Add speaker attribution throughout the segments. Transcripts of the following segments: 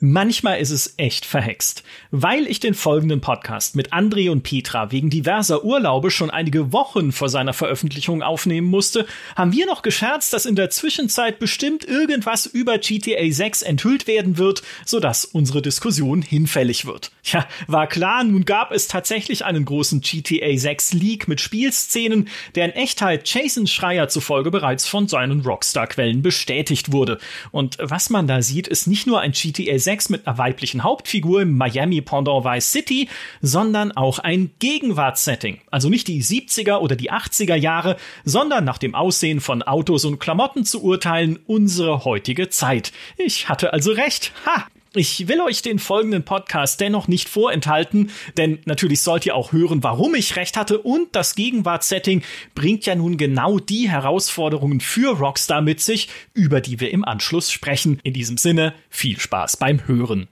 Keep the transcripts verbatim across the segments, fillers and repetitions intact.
Speaker 1: Manchmal ist es echt verhext. Weil ich den folgenden Podcast mit André und Petra wegen diverser Urlaube schon einige Wochen vor seiner Veröffentlichung aufnehmen musste, haben wir noch gescherzt, dass in der Zwischenzeit bestimmt irgendwas über G T A sechs enthüllt werden wird, sodass unsere Diskussion hinfällig wird. Ja, war klar, nun gab es tatsächlich einen großen G T A sechs Leak mit Spielszenen, der in Echtheit Jason Schreier zufolge bereits von seinen Rockstar-Quellen bestätigt wurde. Und was man da sieht, ist nicht nur ein G T A sechs mit einer weiblichen Hauptfigur im Miami-Pendant Vice City, sondern auch ein Gegenwartssetting. Also nicht die siebziger oder die achtziger Jahre, sondern nach dem Aussehen von Autos und Klamotten zu urteilen, unsere heutige Zeit. Ich hatte also recht. Ha! Ich will euch den folgenden Podcast dennoch nicht vorenthalten, denn natürlich sollt ihr auch hören, warum ich recht hatte, und das Gegenwartssetting bringt ja nun genau die Herausforderungen für Rockstar mit sich, über die wir im Anschluss sprechen. In diesem Sinne, viel Spaß beim Hören.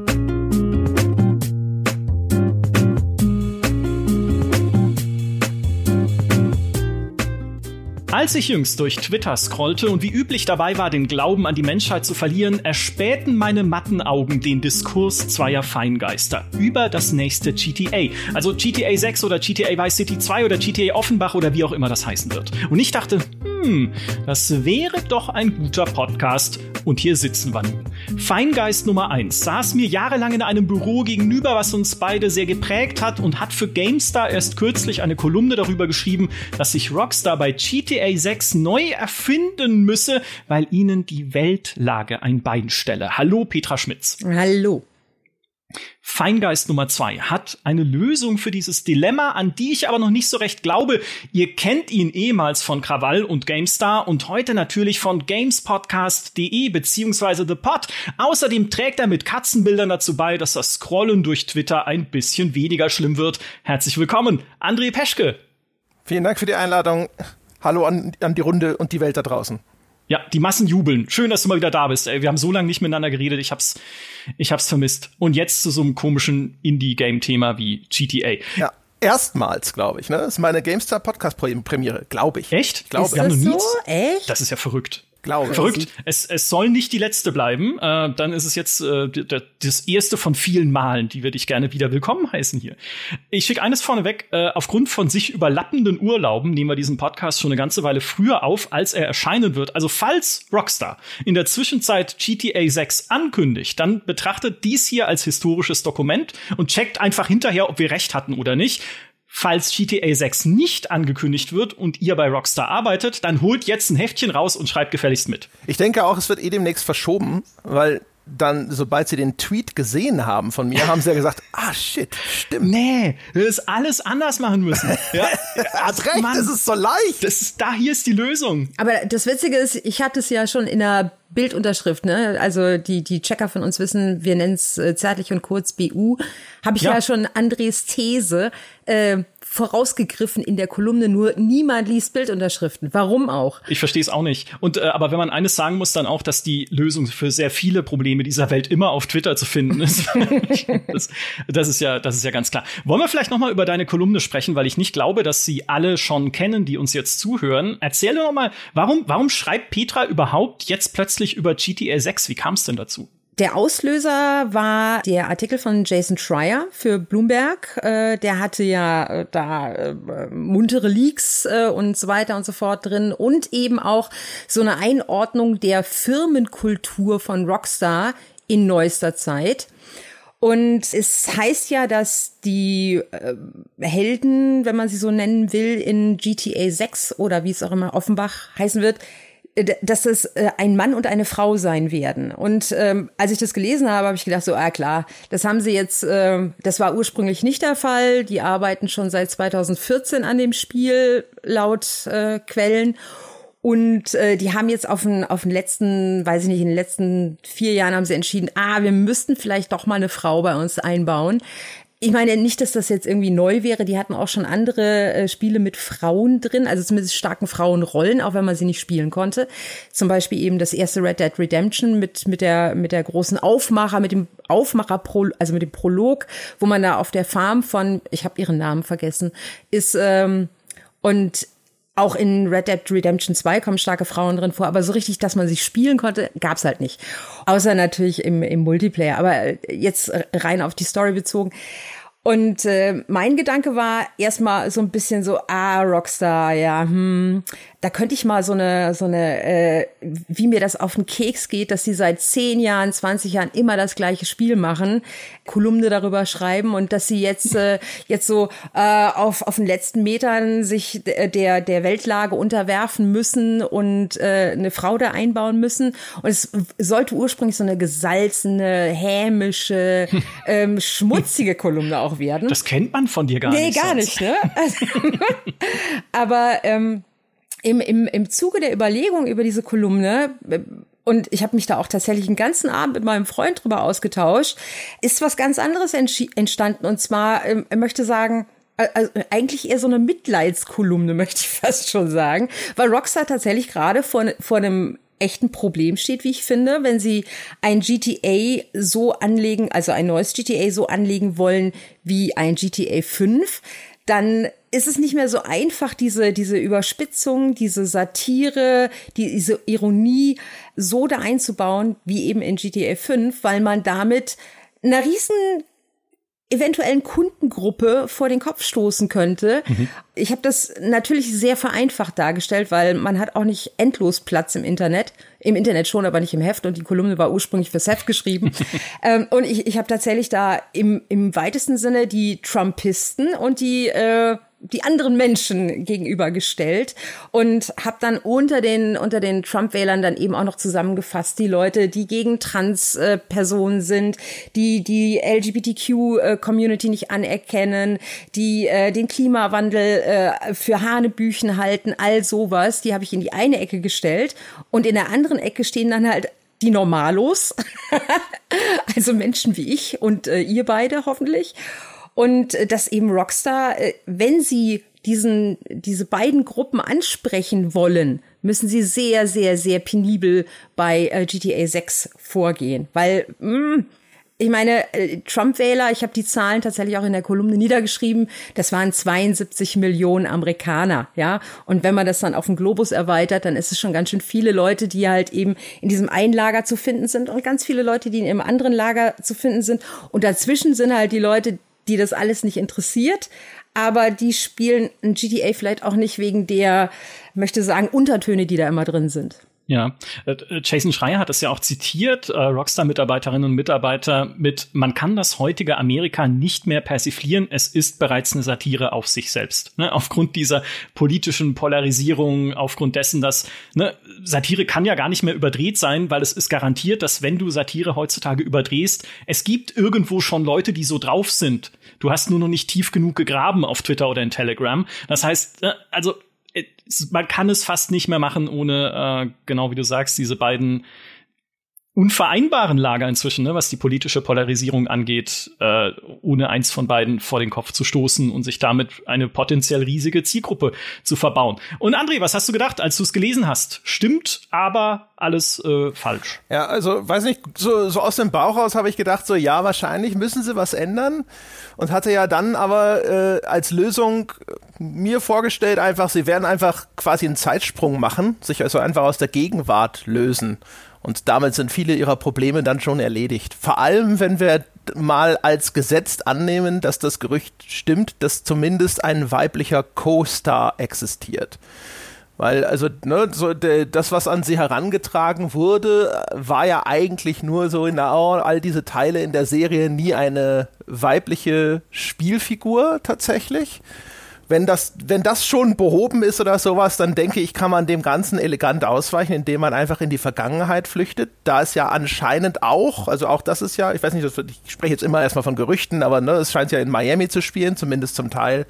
Speaker 1: Als ich jüngst durch Twitter scrollte und wie üblich dabei war, den Glauben an die Menschheit zu verlieren, erspähten meine matten Augen den Diskurs zweier Feingeister über das nächste G T A. Also G T A sechs oder G T A Vice City zwei oder G T A Offenbach oder wie auch immer das heißen wird. Und ich dachte, hm, das wäre doch ein guter Podcast. Und hier sitzen wir nun. Feingeist Nummer eins saß mir jahrelang in einem Büro gegenüber, was uns beide sehr geprägt hat, und hat für GameStar erst kürzlich eine Kolumne darüber geschrieben, dass sich Rockstar bei G T A sechs neu erfinden müsse, weil ihnen die Weltlage ein Bein stelle. Hallo, Petra Schmitz.
Speaker 2: Hallo.
Speaker 1: Feingeist Nummer zwei hat eine Lösung für dieses Dilemma, an die ich aber noch nicht so recht glaube. Ihr kennt ihn ehemals von Krawall und GameStar und heute natürlich von gamespodcast punkt de beziehungsweise The Pod. Außerdem trägt er mit Katzenbildern dazu bei, dass das Scrollen durch Twitter ein bisschen weniger schlimm wird. Herzlich willkommen, André Peschke.
Speaker 3: Vielen Dank für die Einladung. Hallo an, an die Runde und die Welt da draußen.
Speaker 1: Ja, die Massen jubeln. Schön, dass du mal wieder da bist. Ey, wir haben so lange nicht miteinander geredet. Ich hab's, ich hab's vermisst. Und jetzt zu so einem komischen Indie-Game-Thema wie G T A.
Speaker 3: Ja, erstmals, glaube ich. Ne? Das ist meine GameStar-Podcast-Premiere, glaube ich.
Speaker 1: Echt?
Speaker 3: Ich glaube.
Speaker 2: Ist das so? Echt?
Speaker 1: Das ist ja verrückt.
Speaker 3: Glaube.
Speaker 1: Verrückt. Es, es soll nicht die letzte bleiben. Äh, dann ist es jetzt äh, d- d- das erste von vielen Malen, die wir dich gerne wieder willkommen heißen hier. Ich schicke eines vorneweg. Äh, aufgrund von sich überlappenden Urlauben nehmen wir diesen Podcast schon eine ganze Weile früher auf, als er erscheinen wird. Also falls Rockstar in der Zwischenzeit G T A sechs ankündigt, dann betrachtet dies hier als historisches Dokument und checkt einfach hinterher, ob wir recht hatten oder nicht. Falls G T A sechs nicht angekündigt wird und ihr bei Rockstar arbeitet, dann holt jetzt ein Heftchen raus und schreibt gefälligst mit.
Speaker 3: Ich denke auch, es wird eh demnächst verschoben, weil dann, sobald sie den Tweet gesehen haben von mir, haben sie ja gesagt, ah, shit, stimmt.
Speaker 1: Nee, wir das alles anders machen müssen. Ja,
Speaker 3: hast recht,
Speaker 1: Mann,
Speaker 3: das ist so leicht.
Speaker 1: Das ist, da hier ist die Lösung.
Speaker 2: Aber das Witzige ist, ich hatte es ja schon in der Bildunterschrift, ne? Also die die Checker von uns wissen, wir nennen es äh, zärtlich und kurz B U. Habe ich ja. ja schon Andres These äh, vorausgegriffen in der Kolumne, nur niemand liest Bildunterschriften. Warum auch?
Speaker 1: Ich verstehe es auch nicht. Und äh, aber wenn man eines sagen muss, dann auch, dass die Lösung für sehr viele Probleme dieser Welt immer auf Twitter zu finden ist. das, das ist ja, das ist ja ganz klar. Wollen wir vielleicht noch mal über deine Kolumne sprechen, weil ich nicht glaube, dass sie alle schon kennen, die uns jetzt zuhören. Erzähl doch noch mal, warum warum schreibt Petra überhaupt jetzt plötzlich über G T A sechs? Wie kam es denn dazu?
Speaker 2: Der Auslöser war der Artikel von Jason Schreier für Bloomberg. Äh, der hatte ja äh, da äh, muntere Leaks äh, und so weiter und so fort drin und eben auch so eine Einordnung der Firmenkultur von Rockstar in neuester Zeit. Und es heißt ja, dass die äh, Helden, wenn man sie so nennen will, in G T A sechs oder wie es auch immer Offenbach heißen wird, dass es äh, ein Mann und eine Frau sein werden. Und ähm, als ich das gelesen habe, habe ich gedacht, so, ah klar, das haben sie jetzt, äh, das war ursprünglich nicht der Fall. Die arbeiten schon seit zweitausendvierzehn an dem Spiel, laut äh, Quellen. Und äh, die haben jetzt auf den, auf den letzten, weiß ich nicht, in den letzten vier Jahren haben sie entschieden, ah, wir müssten vielleicht doch mal eine Frau bei uns einbauen. Ich meine nicht, dass das jetzt irgendwie neu wäre. Die hatten auch schon andere äh, Spiele mit Frauen drin, also zumindest starken Frauenrollen, auch wenn man sie nicht spielen konnte. Zum Beispiel eben das erste Red Dead Redemption mit mit der mit der großen Aufmacher, mit dem Aufmacher, also mit dem Prolog, wo man da auf der Farm von, ich habe ihren Namen vergessen, ist ähm, und auch in Red Dead Redemption zwei kommen starke Frauen drin vor, aber so richtig, dass man sie spielen konnte, gab's halt nicht. Außer natürlich im, im Multiplayer, aber jetzt rein auf die Story bezogen. Und äh, mein Gedanke war erstmal so ein bisschen so, ah, Rockstar, ja, hm, da könnte ich mal so eine, so eine, äh, wie mir das auf den Keks geht, dass die seit zehn Jahren, zwanzig Jahren immer das gleiche Spiel machen, Kolumne darüber schreiben und dass sie jetzt, äh, jetzt so äh, auf auf den letzten Metern sich der der Weltlage unterwerfen müssen und äh, eine Frau da einbauen müssen. Und es sollte ursprünglich so eine gesalzene, hämische, ähm, schmutzige Kolumne auch werden.
Speaker 1: Das kennt man von dir gar
Speaker 2: nee,
Speaker 1: nicht.
Speaker 2: Nee, gar
Speaker 1: sonst.
Speaker 2: nicht, ne? Also, aber ähm, im, im, im Zuge der Überlegung über diese Kolumne, und ich habe mich da auch tatsächlich einen ganzen Abend mit meinem Freund drüber ausgetauscht, ist was ganz anderes entstanden. Und zwar, ähm, er möchte sagen, also eigentlich eher so eine Mitleidskolumne, möchte ich fast schon sagen, weil Rockstar tatsächlich gerade vor, vor einem echten Problem steht, wie ich finde, wenn sie ein G T A so anlegen, also ein neues G T A so anlegen wollen wie ein G T A fünf, dann ist es nicht mehr so einfach, diese diese Überspitzung, diese Satire, die, diese Ironie so da einzubauen, wie eben in G T A fünf, weil man damit einer riesen eventuellen Kundengruppe vor den Kopf stoßen könnte. Mhm. Ich habe das natürlich sehr vereinfacht dargestellt, weil man hat auch nicht endlos Platz im Internet. Im Internet schon, aber nicht im Heft. Und die Kolumne war ursprünglich fürs Heft geschrieben. ähm, und ich, ich habe tatsächlich da im, im weitesten Sinne die Trumpisten und die äh, die anderen Menschen gegenübergestellt und habe dann unter den unter den Trump-Wählern dann eben auch noch zusammengefasst die Leute, die gegen Trans-Personen sind, die die L G B T Q-Community nicht anerkennen, die äh, den Klimawandel äh, für Hanebüchen halten, all sowas, die habe ich in die eine Ecke gestellt und in der anderen Ecke stehen dann halt die Normalos, also Menschen wie ich und äh, ihr beide hoffentlich. Und dass eben Rockstar, wenn sie diesen, diese beiden Gruppen ansprechen wollen, müssen sie sehr, sehr, sehr penibel bei G T A sechs vorgehen. Weil, mh, ich meine, Trump-Wähler, ich habe die Zahlen tatsächlich auch in der Kolumne niedergeschrieben, das waren zweiundsiebzig Millionen Amerikaner, ja. Und wenn man das dann auf den Globus erweitert, dann ist es schon ganz schön viele Leute, die halt eben in diesem einen Lager zu finden sind und ganz viele Leute, die in einem anderen Lager zu finden sind. Und dazwischen sind halt die Leute, die das alles nicht interessiert, aber die spielen ein G T A vielleicht auch nicht wegen der, möchte sagen, Untertöne, die da immer drin sind.
Speaker 1: Ja, Jason Schreier hat es ja auch zitiert, äh, Rockstar-Mitarbeiterinnen und Mitarbeiter mit, man kann das heutige Amerika nicht mehr persiflieren, es ist bereits eine Satire auf sich selbst. Ne? Aufgrund dieser politischen Polarisierung, aufgrund dessen, dass ne, Satire kann ja gar nicht mehr überdreht sein, weil es ist garantiert, dass wenn du Satire heutzutage überdrehst, es gibt irgendwo schon Leute, die so drauf sind. Du hast nur noch nicht tief genug gegraben auf Twitter oder in Telegram. Das heißt, also man kann es fast nicht mehr machen, ohne, äh, genau wie du sagst, diese beiden unvereinbaren Lager inzwischen, ne, was die politische Polarisierung angeht, äh, ohne eins von beiden vor den Kopf zu stoßen und sich damit eine potenziell riesige Zielgruppe zu verbauen. Und André, was hast du gedacht, als du es gelesen hast? Stimmt, aber alles äh, falsch.
Speaker 3: Ja, also, weiß nicht, so, so aus dem Bauch raus habe ich gedacht, so ja, wahrscheinlich müssen sie was ändern und hatte ja dann aber äh, als Lösung mir vorgestellt, einfach, sie werden einfach quasi einen Zeitsprung machen, sich also einfach aus der Gegenwart lösen. Und damit sind viele ihrer Probleme dann schon erledigt. Vor allem, wenn wir mal als gesetzt annehmen, dass das Gerücht stimmt, dass zumindest ein weiblicher Co-Star existiert. Weil, also, ne, so de, das, was an sie herangetragen wurde, war ja eigentlich nur so in der, oh, all diese Teile in der Serie nie eine weibliche Spielfigur tatsächlich. Wenn das, wenn das schon behoben ist oder sowas, dann denke ich, kann man dem Ganzen elegant ausweichen, indem man einfach in die Vergangenheit flüchtet. Da ist ja anscheinend auch, also auch das ist ja, ich weiß nicht, ich spreche jetzt immer erstmal von Gerüchten, aber ne, es scheint ja in Miami zu spielen, zumindest zum Teil.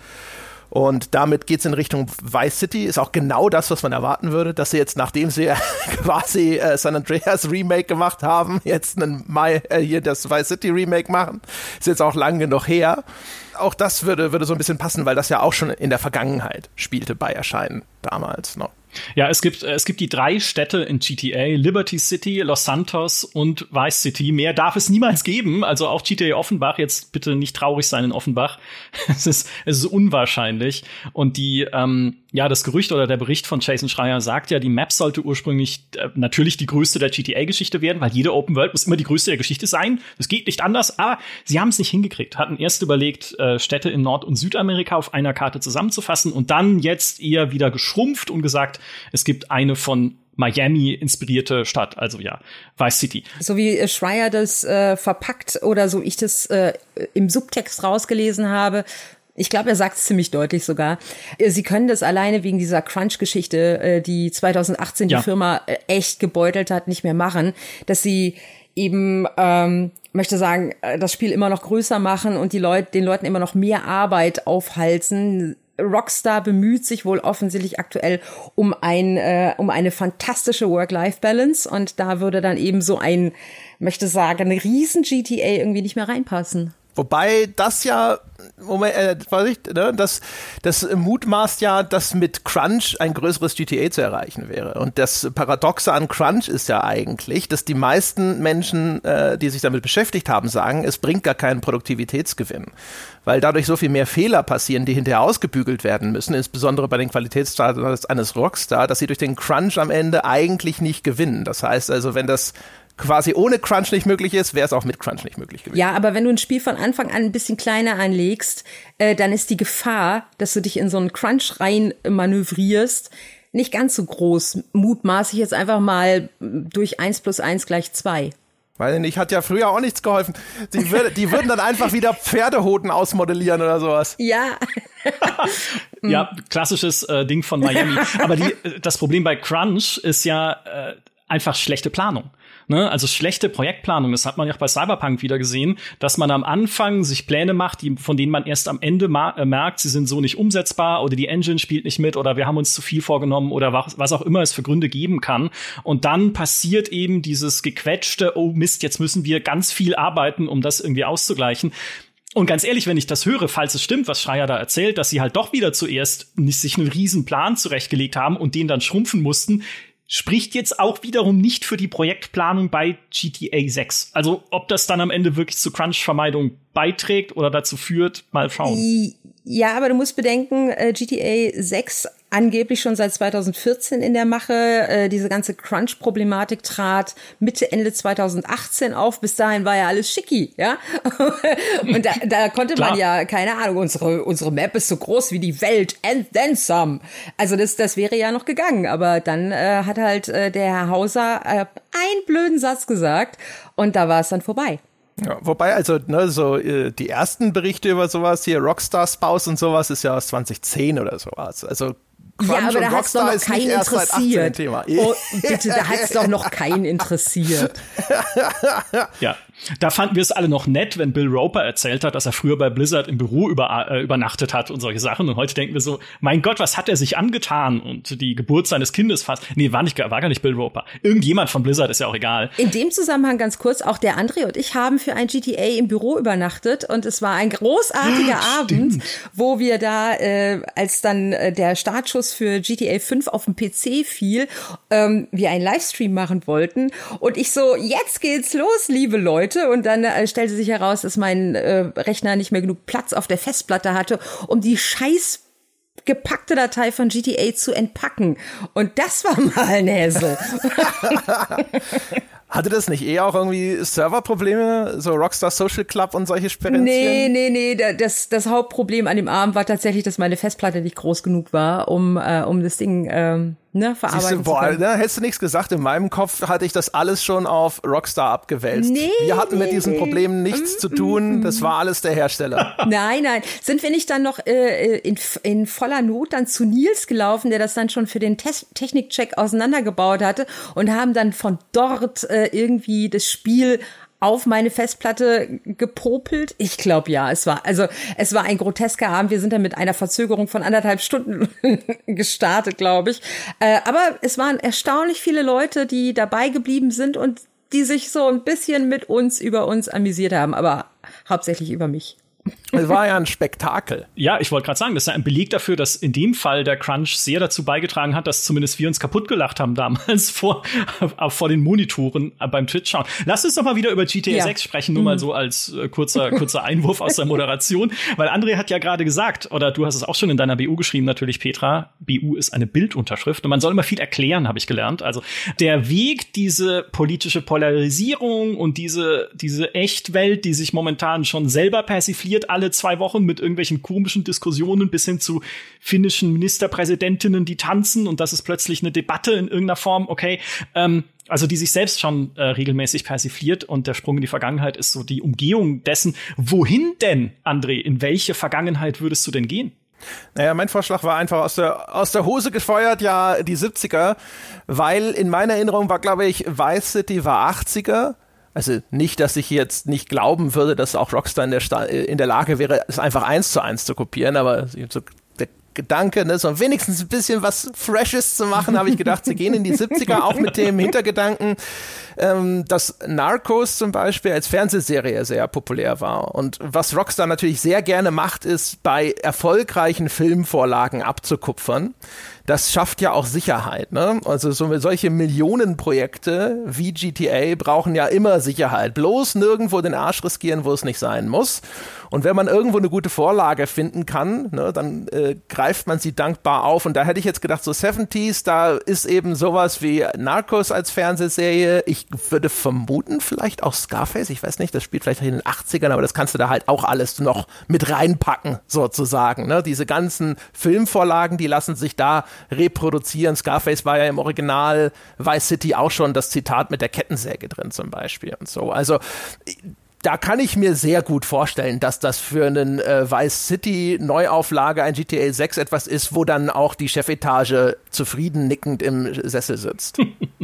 Speaker 3: Und damit geht's in Richtung Vice City, ist auch genau das, was man erwarten würde, dass sie jetzt, nachdem sie quasi äh, San Andreas Remake gemacht haben, jetzt einen Mai, äh, hier das Vice City Remake machen. Ist jetzt auch lang genug her. Auch das würde, würde so ein bisschen passen, weil das ja auch schon in der Vergangenheit spielte bei Erscheinen damals noch.
Speaker 1: Ja, es gibt, es gibt die drei Städte in G T A, Liberty City, Los Santos und Vice City. Mehr darf es niemals geben. Also auch G T A Offenbach, jetzt bitte nicht traurig sein in Offenbach. Es ist, es ist unwahrscheinlich. Und die, ähm, Ja, das Gerücht oder der Bericht von Jason Schreier sagt ja, die Map sollte ursprünglich äh, natürlich die größte der G T A-Geschichte werden, weil jede Open World muss immer die größte der Geschichte sein. Das geht nicht anders, aber sie haben es nicht hingekriegt. Hatten erst überlegt, äh, Städte in Nord- und Südamerika auf einer Karte zusammenzufassen und dann jetzt eher wieder geschrumpft und gesagt, es gibt eine von Miami inspirierte Stadt, also ja, Vice City.
Speaker 2: So wie äh, Schreier das äh, verpackt oder so ich das äh, im Subtext rausgelesen habe, ich glaube, er sagt es ziemlich deutlich sogar. Sie können das alleine wegen dieser Crunch-Geschichte, die zwanzig achtzehn die ja. Firma echt gebeutelt hat, nicht mehr machen, dass sie eben, ähm, möchte sagen, das Spiel immer noch größer machen und die Leute, den Leuten immer noch mehr Arbeit aufhalsen. Rockstar bemüht sich wohl offensichtlich aktuell um ein äh, um eine fantastische Work-Life-Balance und da würde dann eben so ein, möchte sagen, eine riesen G T A irgendwie nicht mehr reinpassen.
Speaker 3: Wobei das ja, Moment, äh, weiß ich, ne, das, das mutmaßt ja, dass mit Crunch ein größeres G T A zu erreichen wäre. Und das Paradoxe an Crunch ist ja eigentlich, dass die meisten Menschen, äh, die sich damit beschäftigt haben, sagen, es bringt gar keinen Produktivitätsgewinn. Weil dadurch so viel mehr Fehler passieren, die hinterher ausgebügelt werden müssen, insbesondere bei den Qualitätsstandards eines Rockstar, dass sie durch den Crunch am Ende eigentlich nicht gewinnen. Das heißt also, wenn das quasi ohne Crunch nicht möglich ist, wäre es auch mit Crunch nicht möglich gewesen.
Speaker 2: Ja, aber wenn du ein Spiel von Anfang an ein bisschen kleiner anlegst, äh, dann ist die Gefahr, dass du dich in so einen Crunch rein manövrierst, nicht ganz so groß. Mutmaße ich jetzt einfach mal durch eins plus eins gleich zwei.
Speaker 3: Weiß ich nicht, hat ja früher auch nichts geholfen. Die, würde, die würden dann einfach wieder Pferdehoden ausmodellieren oder sowas.
Speaker 2: Ja.
Speaker 1: Ja, klassisches äh, Ding von Miami. Aber die, das Problem bei Crunch ist ja äh, einfach schlechte Planung. Ne, also schlechte Projektplanung, das hat man ja auch bei Cyberpunk wieder gesehen, dass man am Anfang sich Pläne macht, die, von denen man erst am Ende ma- äh, merkt, sie sind so nicht umsetzbar oder die Engine spielt nicht mit oder wir haben uns zu viel vorgenommen oder was, was auch immer es für Gründe geben kann. Und dann passiert eben dieses gequetschte, oh Mist, jetzt müssen wir ganz viel arbeiten, um das irgendwie auszugleichen. Und ganz ehrlich, wenn ich das höre, falls es stimmt, was Schreier da erzählt, dass sie halt doch wieder zuerst nicht sich einen riesen Plan zurechtgelegt haben und den dann schrumpfen mussten, spricht jetzt auch wiederum nicht für die Projektplanung bei G T A sechs. Also ob das dann am Ende wirklich zu Crunch-Vermeidung beiträgt oder dazu führt, mal schauen.
Speaker 2: Ja, aber du musst bedenken, äh, G T A sechs angeblich schon seit zwanzig vierzehn in der Mache. Äh, diese ganze Crunch-Problematik trat Mitte, Ende zwanzig achtzehn auf. Bis dahin war ja alles schicki, ja. Und da, da konnte man Klar. ja, keine Ahnung, unsere, unsere Map ist so groß wie die Welt and then some. Also das, das wäre ja noch gegangen. Aber dann äh, hat halt äh, der Herr Hauser äh, einen blöden Satz gesagt und da war es dann vorbei.
Speaker 3: Ja, wobei, also, ne, so, äh, die ersten Berichte über sowas hier, Rockstar Spouse und sowas, ist ja aus zwanzig zehn oder sowas. Also, Crunch
Speaker 2: ja, aber
Speaker 3: und
Speaker 2: da hat es doch noch keinen interessiert.
Speaker 3: Thema.
Speaker 2: Oh, bitte, da hat es doch noch keinen interessiert.
Speaker 1: Ja, da fanden wir es alle noch nett, wenn Bill Roper erzählt hat, dass er früher bei Blizzard im Büro über, äh, übernachtet hat und solche Sachen. Und heute denken wir so, mein Gott, was hat er sich angetan? Und die Geburt seines Kindes fast. Nee, war, nicht, war gar nicht Bill Roper. Irgendjemand von Blizzard, ist ja auch egal.
Speaker 2: In dem Zusammenhang ganz kurz, auch der André und ich haben für ein G T A im Büro übernachtet. Und es war ein großartiger ah, Abend, wo wir da, äh, als dann äh, der Startschuss für G T A fünf auf dem P C fiel, ähm, wir einen Livestream machen wollten. Und ich so, jetzt geht's los, liebe Leute. Und dann äh, stellte sich heraus, dass mein äh, Rechner nicht mehr genug Platz auf der Festplatte hatte, um die scheiß gepackte Datei von G T A zu entpacken. Und das war mal ein Hassel.
Speaker 3: Hatte das nicht eher auch irgendwie Serverprobleme, so Rockstar Social Club und solche Sperenzchen?
Speaker 2: Nee, nee, nee, das, das Hauptproblem an dem Abend war tatsächlich, dass meine Festplatte nicht groß genug war, um, äh, um das Ding ähm, ne, verarbeiten
Speaker 3: Siehste, boah,
Speaker 2: zu können.
Speaker 3: Ne, hättest du nichts gesagt, in meinem Kopf hatte ich das alles schon auf Rockstar abgewälzt.
Speaker 2: Nee,
Speaker 3: wir hatten
Speaker 2: nee,
Speaker 3: mit diesen
Speaker 2: nee.
Speaker 3: Problemen nichts mm, zu tun, mm, das war alles der Hersteller.
Speaker 2: Nein, nein, sind wir nicht dann noch äh, in, in voller Not dann zu Nils gelaufen, der das dann schon für den Test- Technikcheck auseinandergebaut hatte und haben dann von dort äh, irgendwie das Spiel auf meine Festplatte gepopelt? Ich glaube ja, es war also es war ein grotesker Abend. Wir sind dann mit einer Verzögerung von anderthalb Stunden gestartet, glaube ich. Äh, aber es waren erstaunlich viele Leute, die dabei geblieben sind und die sich so ein bisschen mit uns über uns amüsiert haben, aber hauptsächlich über mich.
Speaker 3: Es war ja ein Spektakel.
Speaker 1: Ja, ich wollte gerade sagen, das ist ein Beleg dafür, dass in dem Fall der Crunch sehr dazu beigetragen hat, dass zumindest wir uns kaputt gelacht haben damals vor, vor den Monitoren beim Twitch-Schauen. Lass uns doch mal wieder über G T A ja. sechs sprechen, nur mhm. mal so als äh, kurzer, kurzer Einwurf aus der Moderation. Weil André hat ja gerade gesagt, oder du hast es auch schon in deiner B U geschrieben, natürlich, Petra, B U ist eine Bildunterschrift und man soll immer viel erklären, habe ich gelernt. Also der Weg, diese politische Polarisierung und diese, diese Echtwelt, die sich momentan schon selber persifliert, alle zwei Wochen mit irgendwelchen komischen Diskussionen bis hin zu finnischen Ministerpräsidentinnen, die tanzen und das ist plötzlich eine Debatte in irgendeiner Form, okay, ähm, also die sich selbst schon äh, regelmäßig persifliert und der Sprung in die Vergangenheit ist so die Umgehung dessen. Wohin denn, André? In welche Vergangenheit würdest du denn gehen?
Speaker 3: Naja, mein Vorschlag war einfach aus der, aus der Hose gefeuert, ja, die siebziger, weil in meiner Erinnerung war, glaube ich, Vice City war achtziger. Also nicht, dass ich jetzt nicht glauben würde, dass auch Rockstar in der, Sta- in der Lage wäre, es einfach eins zu eins zu kopieren, aber so der Gedanke, ne, so wenigstens ein bisschen was Freshes zu machen, habe ich gedacht, sie gehen in die siebziger, auch mit dem Hintergedanken, ähm, dass Narcos zum Beispiel als Fernsehserie sehr populär war. Und was Rockstar natürlich sehr gerne macht, ist, bei erfolgreichen Filmvorlagen abzukupfern. Das schafft ja auch Sicherheit, ne? Also so, solche Millionenprojekte wie G T A brauchen ja immer Sicherheit. Bloß nirgendwo den Arsch riskieren, wo es nicht sein muss. Und wenn man irgendwo eine gute Vorlage finden kann, ne, dann äh, greift man sie dankbar auf. Und da hätte ich jetzt gedacht, so siebziger, da ist eben sowas wie Narcos als Fernsehserie. Ich würde vermuten, vielleicht auch Scarface. Ich weiß nicht, das spielt vielleicht in den achtzigern, aber das kannst du da halt auch alles noch mit reinpacken, sozusagen. Ne? Diese ganzen Filmvorlagen, die lassen sich da reproduzieren. Scarface war ja im Original Vice City auch schon das Zitat mit der Kettensäge drin zum Beispiel und so. Also da kann ich mir sehr gut vorstellen, dass das für einen äh, Vice City Neuauflage, ein G T A sechs etwas ist, wo dann auch die Chefetage zufrieden nickend im Sessel sitzt.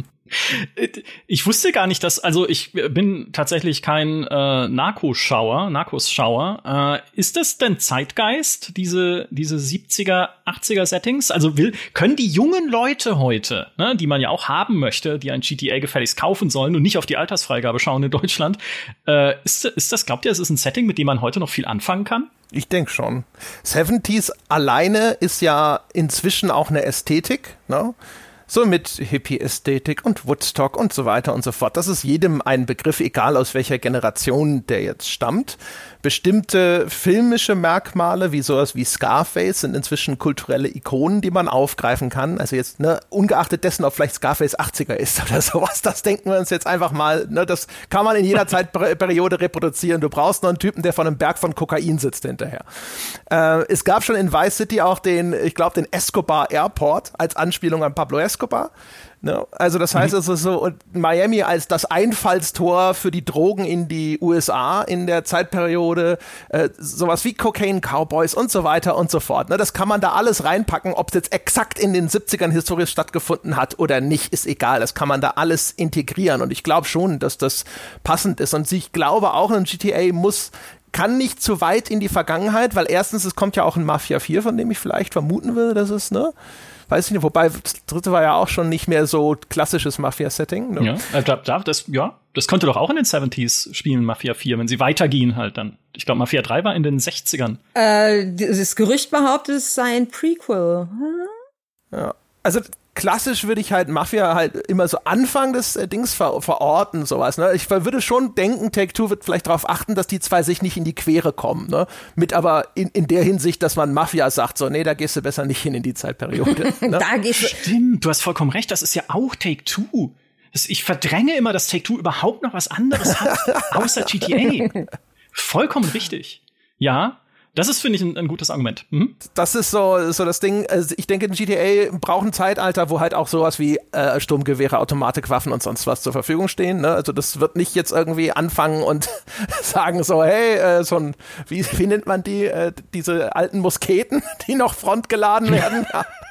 Speaker 1: Ich wusste gar nicht, dass, also ich bin tatsächlich kein äh, Narcos-Schauer, Narcos-Schauer. Äh, ist das denn Zeitgeist, diese diese siebziger, achtziger Settings? Also will können die jungen Leute heute, ne, die man ja auch haben möchte, die ein G T A gefälligst kaufen sollen und nicht auf die Altersfreigabe schauen in Deutschland, äh, ist, ist das, glaubt ihr, es ist ein Setting, mit dem man heute noch viel anfangen kann?
Speaker 3: Ich denke schon. siebziger alleine ist ja inzwischen auch eine Ästhetik, ne? So mit Hippie-Ästhetik und Woodstock und so weiter und so fort. Das ist jedem ein Begriff, egal aus welcher Generation der jetzt stammt. Bestimmte filmische Merkmale, wie sowas wie Scarface, sind inzwischen kulturelle Ikonen, die man aufgreifen kann. Also jetzt, ne, ungeachtet dessen, ob vielleicht Scarface achtziger ist oder sowas, das denken wir uns jetzt einfach mal, ne, das kann man in jeder Zeitperiode reproduzieren. Du brauchst nur einen Typen, der von einem Berg von Kokain sitzt hinterher. Äh, es gab schon in Vice City auch den, ich glaube, den Escobar Airport als Anspielung an Pablo Escobar. No, also das heißt, es ist so, und Miami als das Einfallstor für die Drogen in die U S A in der Zeitperiode, äh, sowas wie Cocaine Cowboys und so weiter und so fort. Ne, das kann man da alles reinpacken, ob es jetzt exakt in den siebzigern historisch stattgefunden hat oder nicht, ist egal. Das kann man da alles integrieren und ich glaube schon, dass das passend ist und ich glaube auch, ein G T A muss kann nicht zu weit in die Vergangenheit, weil erstens, es kommt ja auch ein Mafia vier, von dem ich vielleicht vermuten würde, dass es, ne, weiß ich nicht, wobei das dritte war ja auch schon nicht mehr so klassisches Mafia-Setting. Ne?
Speaker 1: Ja, da, da, das, ja, das könnte doch auch in den siebziger spielen, Mafia vier, wenn sie weitergehen halt dann. Ich glaube, Mafia drei war in den sechzigern.
Speaker 2: Äh, das Gerücht behauptet, es sei ein Prequel. Hm?
Speaker 3: Ja, also klassisch würde ich halt Mafia halt immer so Anfang des äh, Dings ver- verorten, sowas. Ne? Ich würde schon denken, Take-Two wird vielleicht darauf achten, dass die zwei sich nicht in die Quere kommen. Ne? Mit aber in, in der Hinsicht, dass man Mafia sagt, so, nee, da gehst du besser nicht hin in die Zeitperiode. Ne?
Speaker 2: Da gehst du.
Speaker 1: Stimmt, du hast vollkommen recht, das ist ja auch Take-Two. Das, ich verdränge immer, dass Take-Two überhaupt noch was anderes hat, außer G T A. Vollkommen richtig. Ja. Das ist, finde ich, ein, ein gutes Argument. Mhm.
Speaker 3: Das ist so, so das Ding. Also ich denke, ein G T A braucht ein Zeitalter, wo halt auch sowas wie äh, Sturmgewehre, Automatikwaffen und sonst was zur Verfügung stehen. Ne? Also das wird nicht jetzt irgendwie anfangen und sagen so, hey, äh, so ein, wie, wie nennt man die, äh, diese alten Musketen, die noch frontgeladen werden?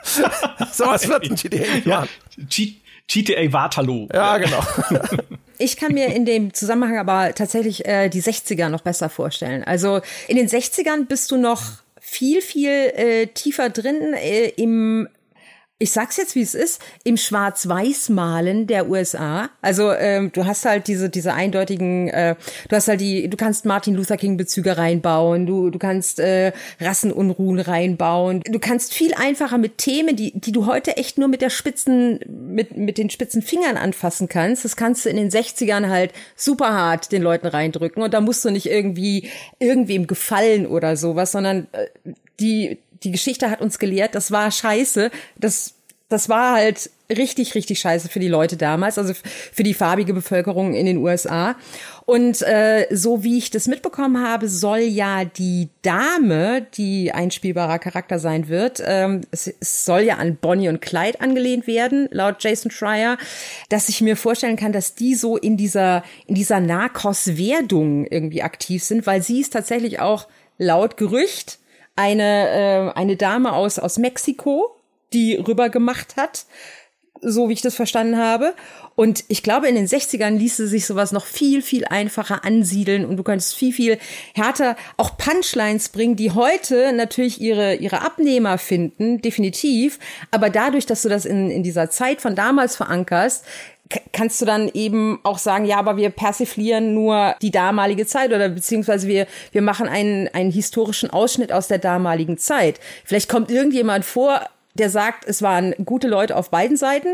Speaker 3: Sowas wird ein G T A nicht
Speaker 1: ja.
Speaker 3: machen.
Speaker 1: G- G T A Waterloo.
Speaker 3: Ja, genau.
Speaker 2: Ich kann mir in dem Zusammenhang aber tatsächlich äh, die sechziger noch besser vorstellen. Also in den sechzigern bist du noch viel, viel äh, tiefer drin äh, im Ich sag's jetzt, wie es ist, im Schwarz-Weiß-Malen der U S A. Also ähm, du hast halt diese diese eindeutigen, äh, du hast halt die, du kannst Martin Luther King-Bezüge reinbauen, du du kannst äh, Rassenunruhen reinbauen, du kannst viel einfacher mit Themen, die die du heute echt nur mit der spitzen, mit mit den spitzen Fingern anfassen kannst. Das kannst du in den sechzigern halt super hart den Leuten reindrücken und da musst du nicht irgendwie irgendwem gefallen oder sowas, sondern äh, die Die Geschichte hat uns gelehrt, das war scheiße. Das, das war halt richtig, richtig scheiße für die Leute damals, also für die farbige Bevölkerung in den U S A. Und äh, so wie ich das mitbekommen habe, soll ja die Dame, die ein spielbarer Charakter sein wird, ähm, es, es soll ja an Bonnie und Clyde angelehnt werden, laut Jason Schreier, dass ich mir vorstellen kann, dass die so in dieser, in dieser Narcos-Werdung irgendwie aktiv sind, weil sie ist tatsächlich auch laut Gerücht eine äh, eine Dame aus aus Mexiko, die rüber gemacht hat, so wie ich das verstanden habe. Und ich glaube, in den sechzigern ließe sich sowas noch viel, viel einfacher ansiedeln und du könntest viel, viel härter auch Punchlines bringen, die heute natürlich ihre ihre Abnehmer finden, definitiv. Aber dadurch, dass du das in in dieser Zeit von damals verankerst, kannst du dann eben auch sagen, ja, aber wir persiflieren nur die damalige Zeit oder beziehungsweise wir wir machen einen einen historischen Ausschnitt aus der damaligen Zeit. Vielleicht kommt irgendjemand vor, der sagt, es waren gute Leute auf beiden Seiten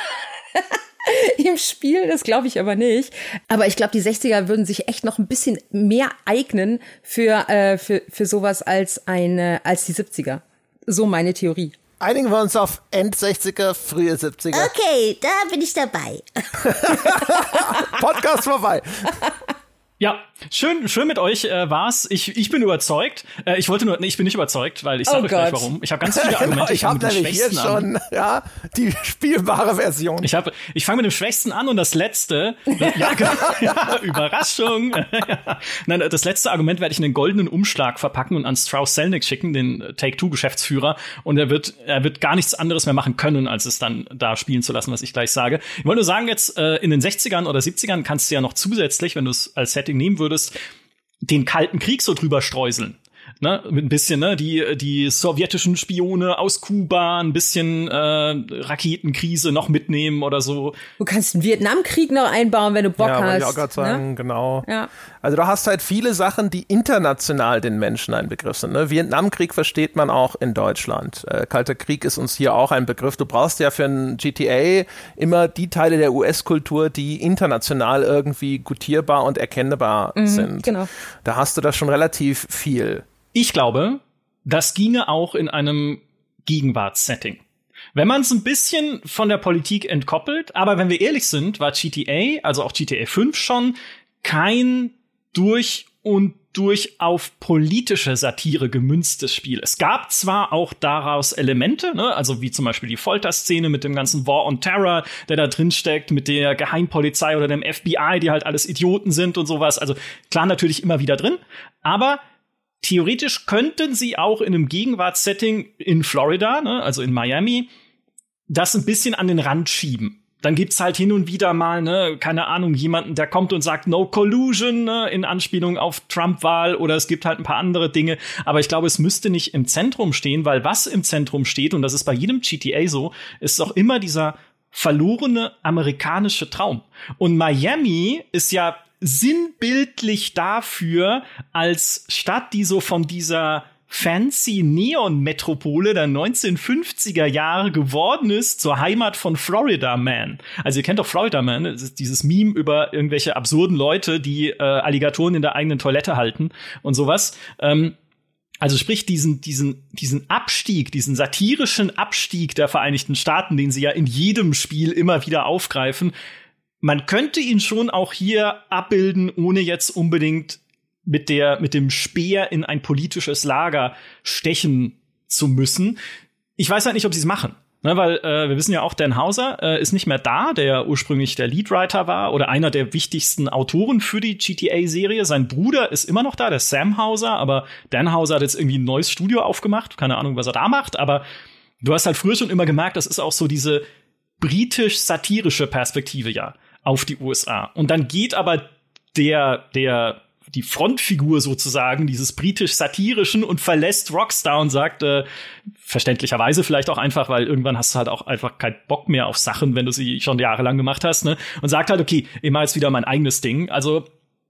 Speaker 2: im Spiel, das glaube ich aber nicht. Aber ich glaube, die sechziger würden sich echt noch ein bisschen mehr eignen für äh, für für sowas als eine als die siebziger. So meine Theorie.
Speaker 3: Einigen wir uns auf End-sechziger, frühe siebziger.
Speaker 4: Okay, da bin ich dabei.
Speaker 3: Podcast vorbei.
Speaker 1: Ja, schön, schön mit euch äh, war's. Ich, ich bin überzeugt. Äh, ich wollte nur, nee, ich bin nicht überzeugt, weil ich sage
Speaker 2: Oh
Speaker 1: euch gleich
Speaker 2: Gott.
Speaker 1: warum. Ich habe ganz viele Argumente.
Speaker 3: Ich habe nämlich hier schon ja, die spielbare Version.
Speaker 1: Ich habe, ich fange mit dem Schwächsten an und das letzte, ja, ja, Überraschung. Nein, das letzte Argument werde ich in den goldenen Umschlag verpacken und an Strauss Zelnick schicken, den Take-Two-Geschäftsführer. Und er wird, er wird gar nichts anderes mehr machen können, als es dann da spielen zu lassen, was ich gleich sage. Ich wollte nur sagen, jetzt äh, in den sechzigern oder siebzigern kannst du ja noch zusätzlich, wenn du es als Setting nehmen würdest, den Kalten Krieg so drüber streuseln. Ne, mit ein bisschen, ne, die, die sowjetischen Spione aus Kuba, ein bisschen äh, Raketenkrise noch mitnehmen oder so.
Speaker 2: Du kannst einen Vietnamkrieg noch einbauen, wenn du Bock
Speaker 3: ja,
Speaker 2: hast.
Speaker 3: Ja, ich auch gerade sagen,
Speaker 2: ne?
Speaker 3: genau.
Speaker 2: Ja.
Speaker 3: Also du hast halt viele Sachen, die international den Menschen ein Begriff sind. Ne? Vietnamkrieg versteht man auch in Deutschland. Äh, Kalter Krieg ist uns hier auch ein Begriff. Du brauchst ja für ein G T A immer die Teile der U S-Kultur, die international irgendwie gutierbar und erkennbar
Speaker 2: Mhm,
Speaker 3: sind.
Speaker 2: genau.
Speaker 3: Da hast du da schon relativ viel.
Speaker 1: Ich glaube, das ginge auch in einem Gegenwartssetting. Wenn man es ein bisschen von der Politik entkoppelt, aber wenn wir ehrlich sind, war G T A, also auch G T A fünf schon, kein durch und durch auf politische Satire gemünztes Spiel. Es gab zwar auch daraus Elemente, ne, also wie zum Beispiel die Folterszene mit dem ganzen War on Terror, der da drin steckt, mit der Geheimpolizei oder dem F B I, die halt alles Idioten sind und sowas. Also klar, natürlich immer wieder drin, aber theoretisch könnten sie auch in einem Gegenwartssetting in Florida, ne, also in Miami, das ein bisschen an den Rand schieben. Dann gibt's halt hin und wieder mal, ne, keine Ahnung, jemanden, der kommt und sagt No Collusion, ne, in Anspielung auf Trump-Wahl, oder es gibt halt ein paar andere Dinge. Aber ich glaube, es müsste nicht im Zentrum stehen, weil was im Zentrum steht, und das ist bei jedem G T A so, ist auch immer dieser verlorene amerikanische Traum. Und Miami ist ja sinnbildlich dafür als Stadt, die so von dieser fancy Neon-Metropole der neunzehnhundertfünfziger Jahre geworden ist zur Heimat von Florida Man. Also ihr kennt doch Florida Man, das ist dieses Meme über irgendwelche absurden Leute, die äh, Alligatoren in der eigenen Toilette halten und sowas. Ähm, also sprich diesen diesen diesen Abstieg, diesen satirischen Abstieg der Vereinigten Staaten, den sie ja in jedem Spiel immer wieder aufgreifen. Man könnte ihn schon auch hier abbilden, ohne jetzt unbedingt mit der, mit dem Speer in ein politisches Lager stechen zu müssen. Ich weiß halt nicht, ob sie es machen. Ne, weil äh, wir wissen ja auch, Dan Houser äh, ist nicht mehr da, der ursprünglich der Leadwriter war oder einer der wichtigsten Autoren für die G T A-Serie. Sein Bruder ist immer noch da, der Sam Houser, aber Dan Houser hat jetzt irgendwie ein neues Studio aufgemacht. Keine Ahnung, was er da macht, aber du hast halt früher schon immer gemerkt, das ist auch so diese britisch-satirische Perspektive ja auf die U S A. Und dann geht aber der, der, die Frontfigur sozusagen dieses britisch-satirischen und verlässt Rockstar und sagt, äh, verständlicherweise vielleicht auch einfach, weil irgendwann hast du halt auch einfach keinen Bock mehr auf Sachen, wenn du sie schon jahrelang gemacht hast, ne? Und sagt halt, okay, ich mach jetzt wieder mein eigenes Ding. Also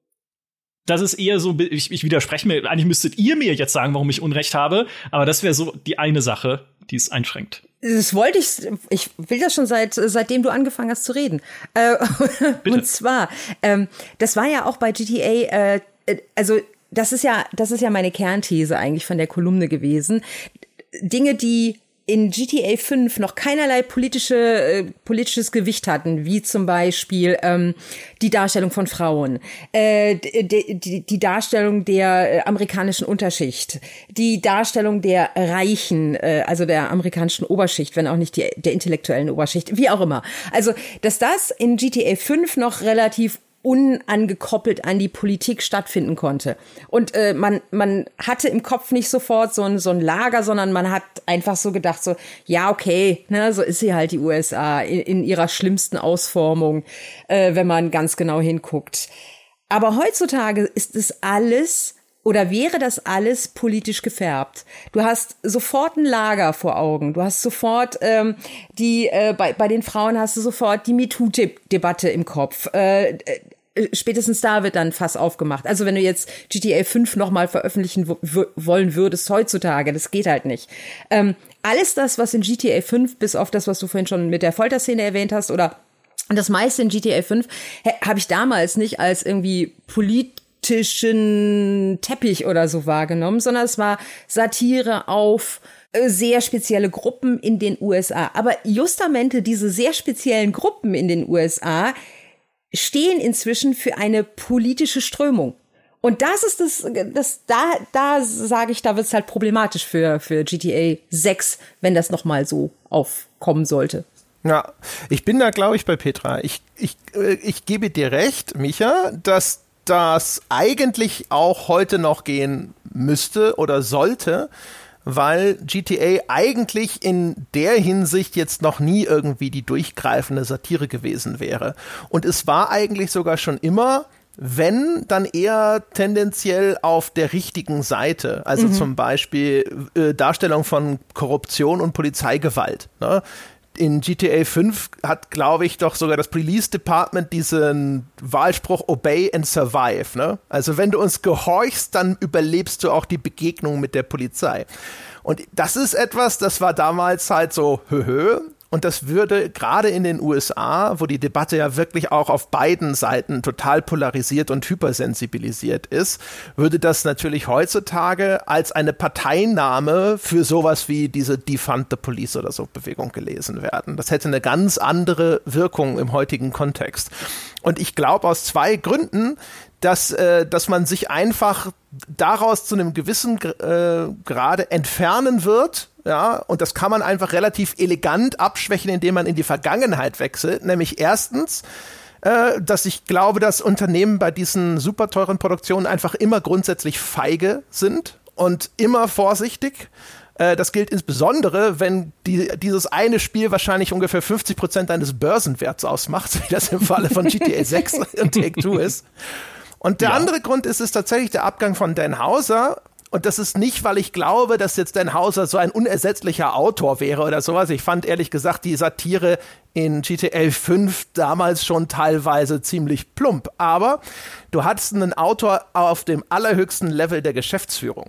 Speaker 1: das ist eher so, ich, ich widerspreche mir, eigentlich müsstet ihr mir jetzt sagen, warum ich Unrecht habe, aber das wäre so die eine Sache, die es einschränkt.
Speaker 2: Das wollte ich, ich will das schon seit, seitdem du angefangen hast zu reden. Äh, und zwar, ähm, das war ja auch bei G T A, äh, also das ist ja, das ist ja meine Kernthese eigentlich von der Kolumne gewesen. Dinge, die in G T A fünf noch keinerlei politische äh, politisches Gewicht hatten, wie zum Beispiel ähm, die Darstellung von Frauen, äh, die, die, die Darstellung der äh, amerikanischen Unterschicht, die Darstellung der Reichen, äh, also der amerikanischen Oberschicht, wenn auch nicht die, der intellektuellen Oberschicht, wie auch immer. Also, dass das in G T A fünf noch relativ unangekoppelt an die Politik stattfinden konnte. Und äh, man man hatte im Kopf nicht sofort so ein so ein Lager, sondern man hat einfach so gedacht, so, ja, okay, ne, so ist sie halt die U S A in, in ihrer schlimmsten Ausformung, äh, wenn man ganz genau hinguckt. Aber heutzutage ist es alles oder wäre das alles politisch gefärbt. Du hast sofort ein Lager vor Augen. Du hast sofort ähm, die, äh, bei, bei den Frauen hast du sofort die MeToo-Debatte im Kopf. Äh, äh, spätestens da wird dann Fass aufgemacht. Also wenn du jetzt G T A fünf nochmal veröffentlichen w- wollen würdest heutzutage, das geht halt nicht. Ähm, alles das, was in G T A fünf, bis auf das, was du vorhin schon mit der Folterszene erwähnt hast, oder das meiste in G T A fünf, habe ich damals nicht als irgendwie polit politischen Teppich oder so wahrgenommen, sondern es war Satire auf sehr spezielle Gruppen in den U S A. Aber justamente diese sehr speziellen Gruppen in den U S A stehen inzwischen für eine politische Strömung. Und das ist das, das da, da sage ich, da wird es halt problematisch für, für G T A sechs, wenn das nochmal so aufkommen sollte.
Speaker 3: Ja, ich bin da, glaube ich, bei Petra. Ich, ich, ich gebe dir recht, Micha, dass das eigentlich auch heute noch gehen müsste oder sollte, weil G T A eigentlich in der Hinsicht jetzt noch nie irgendwie die durchgreifende Satire gewesen wäre. Und es war eigentlich sogar schon immer, wenn, dann eher tendenziell auf der richtigen Seite. Also mhm. zum Beispiel äh, Darstellung von Korruption und Polizeigewalt, ne? In G T A fünf hat, glaube ich, doch sogar das Police Department diesen Wahlspruch Obey and Survive, ne? Also wenn du uns gehorchst, dann überlebst du auch die Begegnung mit der Polizei. Und das ist etwas, das war damals halt so höhö. Und das würde gerade in den U S A, wo die Debatte ja wirklich auch auf beiden Seiten total polarisiert und hypersensibilisiert ist, würde das natürlich heutzutage als eine Parteinahme für sowas wie diese Defund the Police oder so Bewegung gelesen werden. Das hätte eine ganz andere Wirkung im heutigen Kontext. Und ich glaube aus zwei Gründen, dass, äh, dass man sich einfach daraus zu einem gewissen äh, Grade entfernen wird. Ja, und das kann man einfach relativ elegant abschwächen, indem man in die Vergangenheit wechselt. Nämlich erstens, äh, dass ich glaube, dass Unternehmen bei diesen super teuren Produktionen einfach immer grundsätzlich feige sind und immer vorsichtig. Äh, das gilt insbesondere, wenn die, dieses eine Spiel wahrscheinlich ungefähr fünfzig Prozent deines Börsenwerts ausmacht, wie das im Falle von G T A sechs und Take-Two ist. Und der ja. andere Grund ist es tatsächlich der Abgang von Dan Houser. Und das ist nicht, weil ich glaube, dass jetzt Dan Houser so ein unersetzlicher Autor wäre oder sowas. Ich fand ehrlich gesagt die Satire in G T A fünf damals schon teilweise ziemlich plump. Aber du hattest einen Autor auf dem allerhöchsten Level der Geschäftsführung.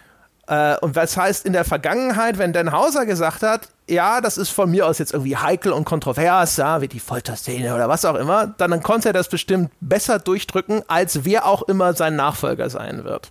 Speaker 3: Äh, und was heißt in der Vergangenheit, wenn Dan Houser gesagt hat, ja, das ist von mir aus jetzt irgendwie heikel und kontrovers, ja, wie die Folterszene oder was auch immer, dann, dann konnte er das bestimmt besser durchdrücken, als wer auch immer sein Nachfolger sein wird.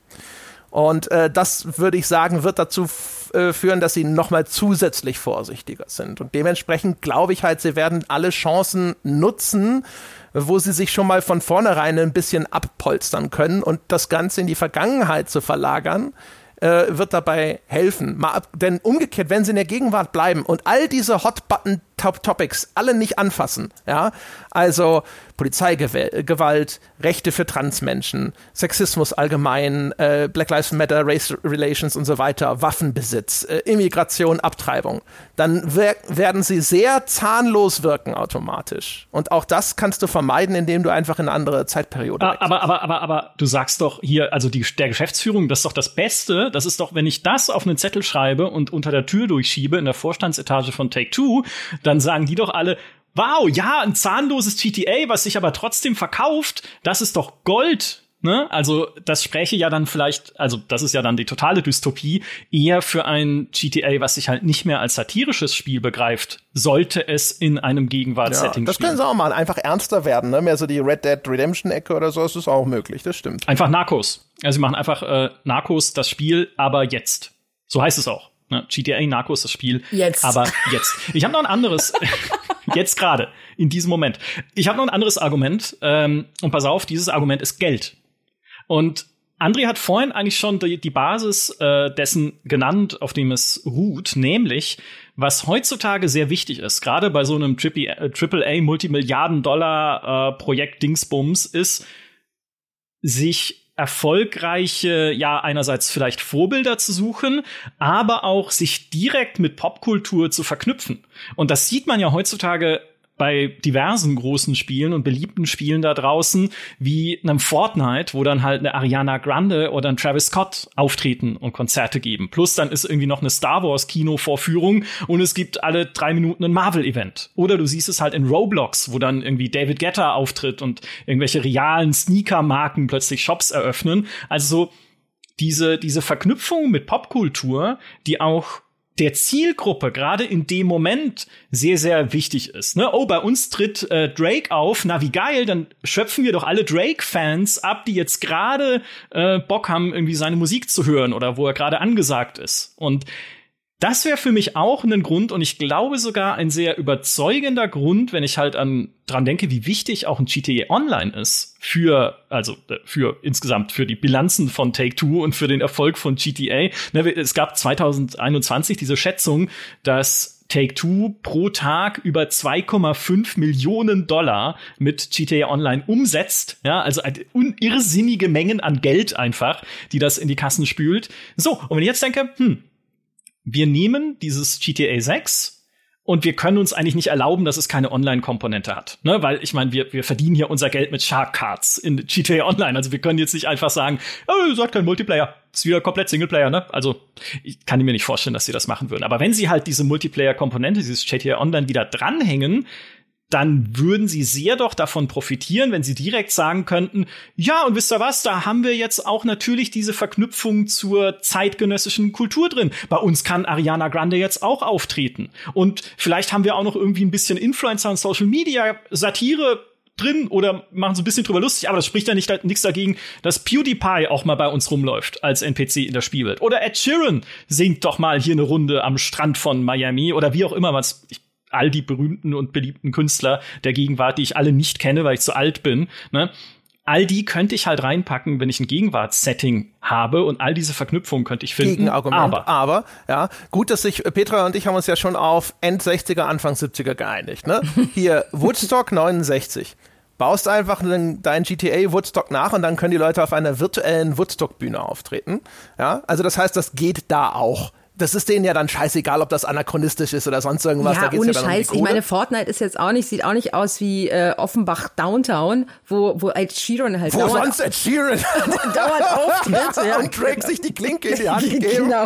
Speaker 3: Und äh, das, würde ich sagen, wird dazu f- äh, führen, dass sie nochmal zusätzlich vorsichtiger sind. Und dementsprechend glaube ich halt, sie werden alle Chancen nutzen, wo sie sich schon mal von vornherein ein bisschen abpolstern können. Und das Ganze in die Vergangenheit zu verlagern, äh, wird dabei helfen. Mal ab, denn umgekehrt, wenn sie in der Gegenwart bleiben und all diese Hot-Button Topics alle nicht anfassen, ja, also Polizeigewalt, Rechte für Transmenschen, Sexismus allgemein, äh, Black Lives Matter, Race Relations und so weiter, Waffenbesitz, äh, Immigration, Abtreibung, dann wer- werden sie sehr zahnlos wirken automatisch. Und auch das kannst du vermeiden, indem du einfach in eine andere Zeitperiode
Speaker 1: wechselst. Aber, aber, aber, aber du sagst doch hier, also die, der Geschäftsführung, das ist doch das Beste, das ist doch, wenn ich das auf einen Zettel schreibe und unter der Tür durchschiebe in der Vorstandsetage von Take-Two, dann sagen die doch alle, wow, ja, ein zahnloses G T A, was sich aber trotzdem verkauft, das ist doch Gold, ne? Also, das spräche ja dann vielleicht, also, das ist ja dann die totale Dystopie, eher für ein G T A, was sich halt nicht mehr als satirisches Spiel begreift, sollte es in einem Gegenwartssetting
Speaker 3: ja, das
Speaker 1: spielen.
Speaker 3: können sie auch mal einfach ernster werden, ne? Mehr so die Red Dead Redemption-Ecke oder so, das ist auch möglich, das stimmt.
Speaker 1: Einfach Narcos. Also, sie machen einfach äh, Narcos das Spiel, aber jetzt. So heißt es auch. Ne? G T A Narcos das Spiel,
Speaker 2: jetzt.
Speaker 1: aber jetzt. Ich habe noch ein anderes, jetzt gerade, in diesem Moment. Ich habe noch ein anderes Argument. Ähm, und pass auf, dieses Argument ist Geld. Und André hat vorhin eigentlich schon die, die Basis äh, dessen genannt, auf dem es ruht, nämlich, was heutzutage sehr wichtig ist, gerade bei so einem Triple A Multimilliarden-Dollar-Projekt Dingsbums, ist, sich erfolgreiche, ja, einerseits vielleicht Vorbilder zu suchen, aber auch sich direkt mit Popkultur zu verknüpfen. Und das sieht man ja heutzutage bei diversen großen Spielen und beliebten Spielen da draußen, wie einem Fortnite, wo dann halt eine Ariana Grande oder ein Travis Scott auftreten und Konzerte geben. Plus dann ist irgendwie noch eine Star Wars Kino-Vorführung und es gibt alle drei Minuten ein Marvel-Event. Oder du siehst es halt in Roblox, wo dann irgendwie David Guetta auftritt und irgendwelche realen Sneaker-Marken plötzlich Shops eröffnen. Also so diese, diese Verknüpfung mit Popkultur, die auch der Zielgruppe gerade in dem Moment sehr, sehr wichtig ist. Ne? Oh, bei uns tritt äh, Drake auf, na wie geil, dann schöpfen wir doch alle Drake-Fans ab, die jetzt gerade äh, Bock haben, irgendwie seine Musik zu hören oder wo er gerade angesagt ist. Und das wäre für mich auch ein Grund und ich glaube sogar ein sehr überzeugender Grund, wenn ich halt an dran denke, wie wichtig auch ein G T A Online ist für, also für insgesamt für die Bilanzen von Take-Two und für den Erfolg von G T A. Es gab zwanzig einundzwanzig diese Schätzung, dass Take-Two pro Tag über zwei Komma fünf Millionen Dollar mit G T A Online umsetzt. Ja, also irrsinnige Mengen an Geld einfach, die das in die Kassen spült. So, und wenn ich jetzt denke, hm, wir nehmen dieses G T A sechs und wir können uns eigentlich nicht erlauben, dass es keine Online-Komponente hat. Ne? Weil, ich meine, wir, wir verdienen hier unser Geld mit Shark Cards in G T A Online. Also wir können jetzt nicht einfach sagen, oh, ihr sagt kein Multiplayer. Ist wieder komplett Singleplayer, ne? Also ich kann mir nicht vorstellen, dass sie das machen würden. Aber wenn sie halt diese Multiplayer-Komponente, dieses G T A Online wieder dranhängen, dann würden sie sehr doch davon profitieren, wenn sie direkt sagen könnten, ja, und wisst ihr was, da haben wir jetzt auch natürlich diese Verknüpfung zur zeitgenössischen Kultur drin. Bei uns kann Ariana Grande jetzt auch auftreten. Und vielleicht haben wir auch noch irgendwie ein bisschen Influencer und Social Media Satire drin oder machen so ein bisschen drüber lustig, aber das spricht ja nicht nichts dagegen, dass PewDiePie auch mal bei uns rumläuft als N P C in der Spielwelt. Oder Ed Sheeran singt doch mal hier eine Runde am Strand von Miami oder wie auch immer was. Ich all die berühmten und beliebten Künstler der Gegenwart, die ich alle nicht kenne, weil ich zu alt bin, ne? All die könnte ich halt reinpacken, wenn ich ein Gegenwartssetting habe und all diese Verknüpfungen könnte ich finden.
Speaker 3: Gegenargument,
Speaker 1: aber,
Speaker 3: aber ja, gut, dass sich Petra und ich haben uns ja schon auf End sechziger, Anfang siebziger geeinigt, ne? Hier Woodstock neunundsechzig. Baust einfach dein G T A Woodstock nach und dann können die Leute auf einer virtuellen Woodstock-Bühne auftreten. Ja, also das heißt, das geht da auch. Das ist denen ja dann scheißegal, ob das anachronistisch ist oder sonst irgendwas.
Speaker 2: Ja,
Speaker 3: da geht's
Speaker 2: ohne
Speaker 3: ja dann
Speaker 2: Scheiß.
Speaker 3: Um die
Speaker 2: ich meine, Fortnite ist jetzt auch nicht, sieht auch nicht aus wie äh, Offenbach Downtown, wo, wo Ed Sheeran halt
Speaker 3: Wo
Speaker 2: dauernd,
Speaker 3: sonst Ed Sheeran
Speaker 2: dauernd auftritt. Ja.
Speaker 3: und Drake sich die Klinke in die Hand geben.
Speaker 2: Genau.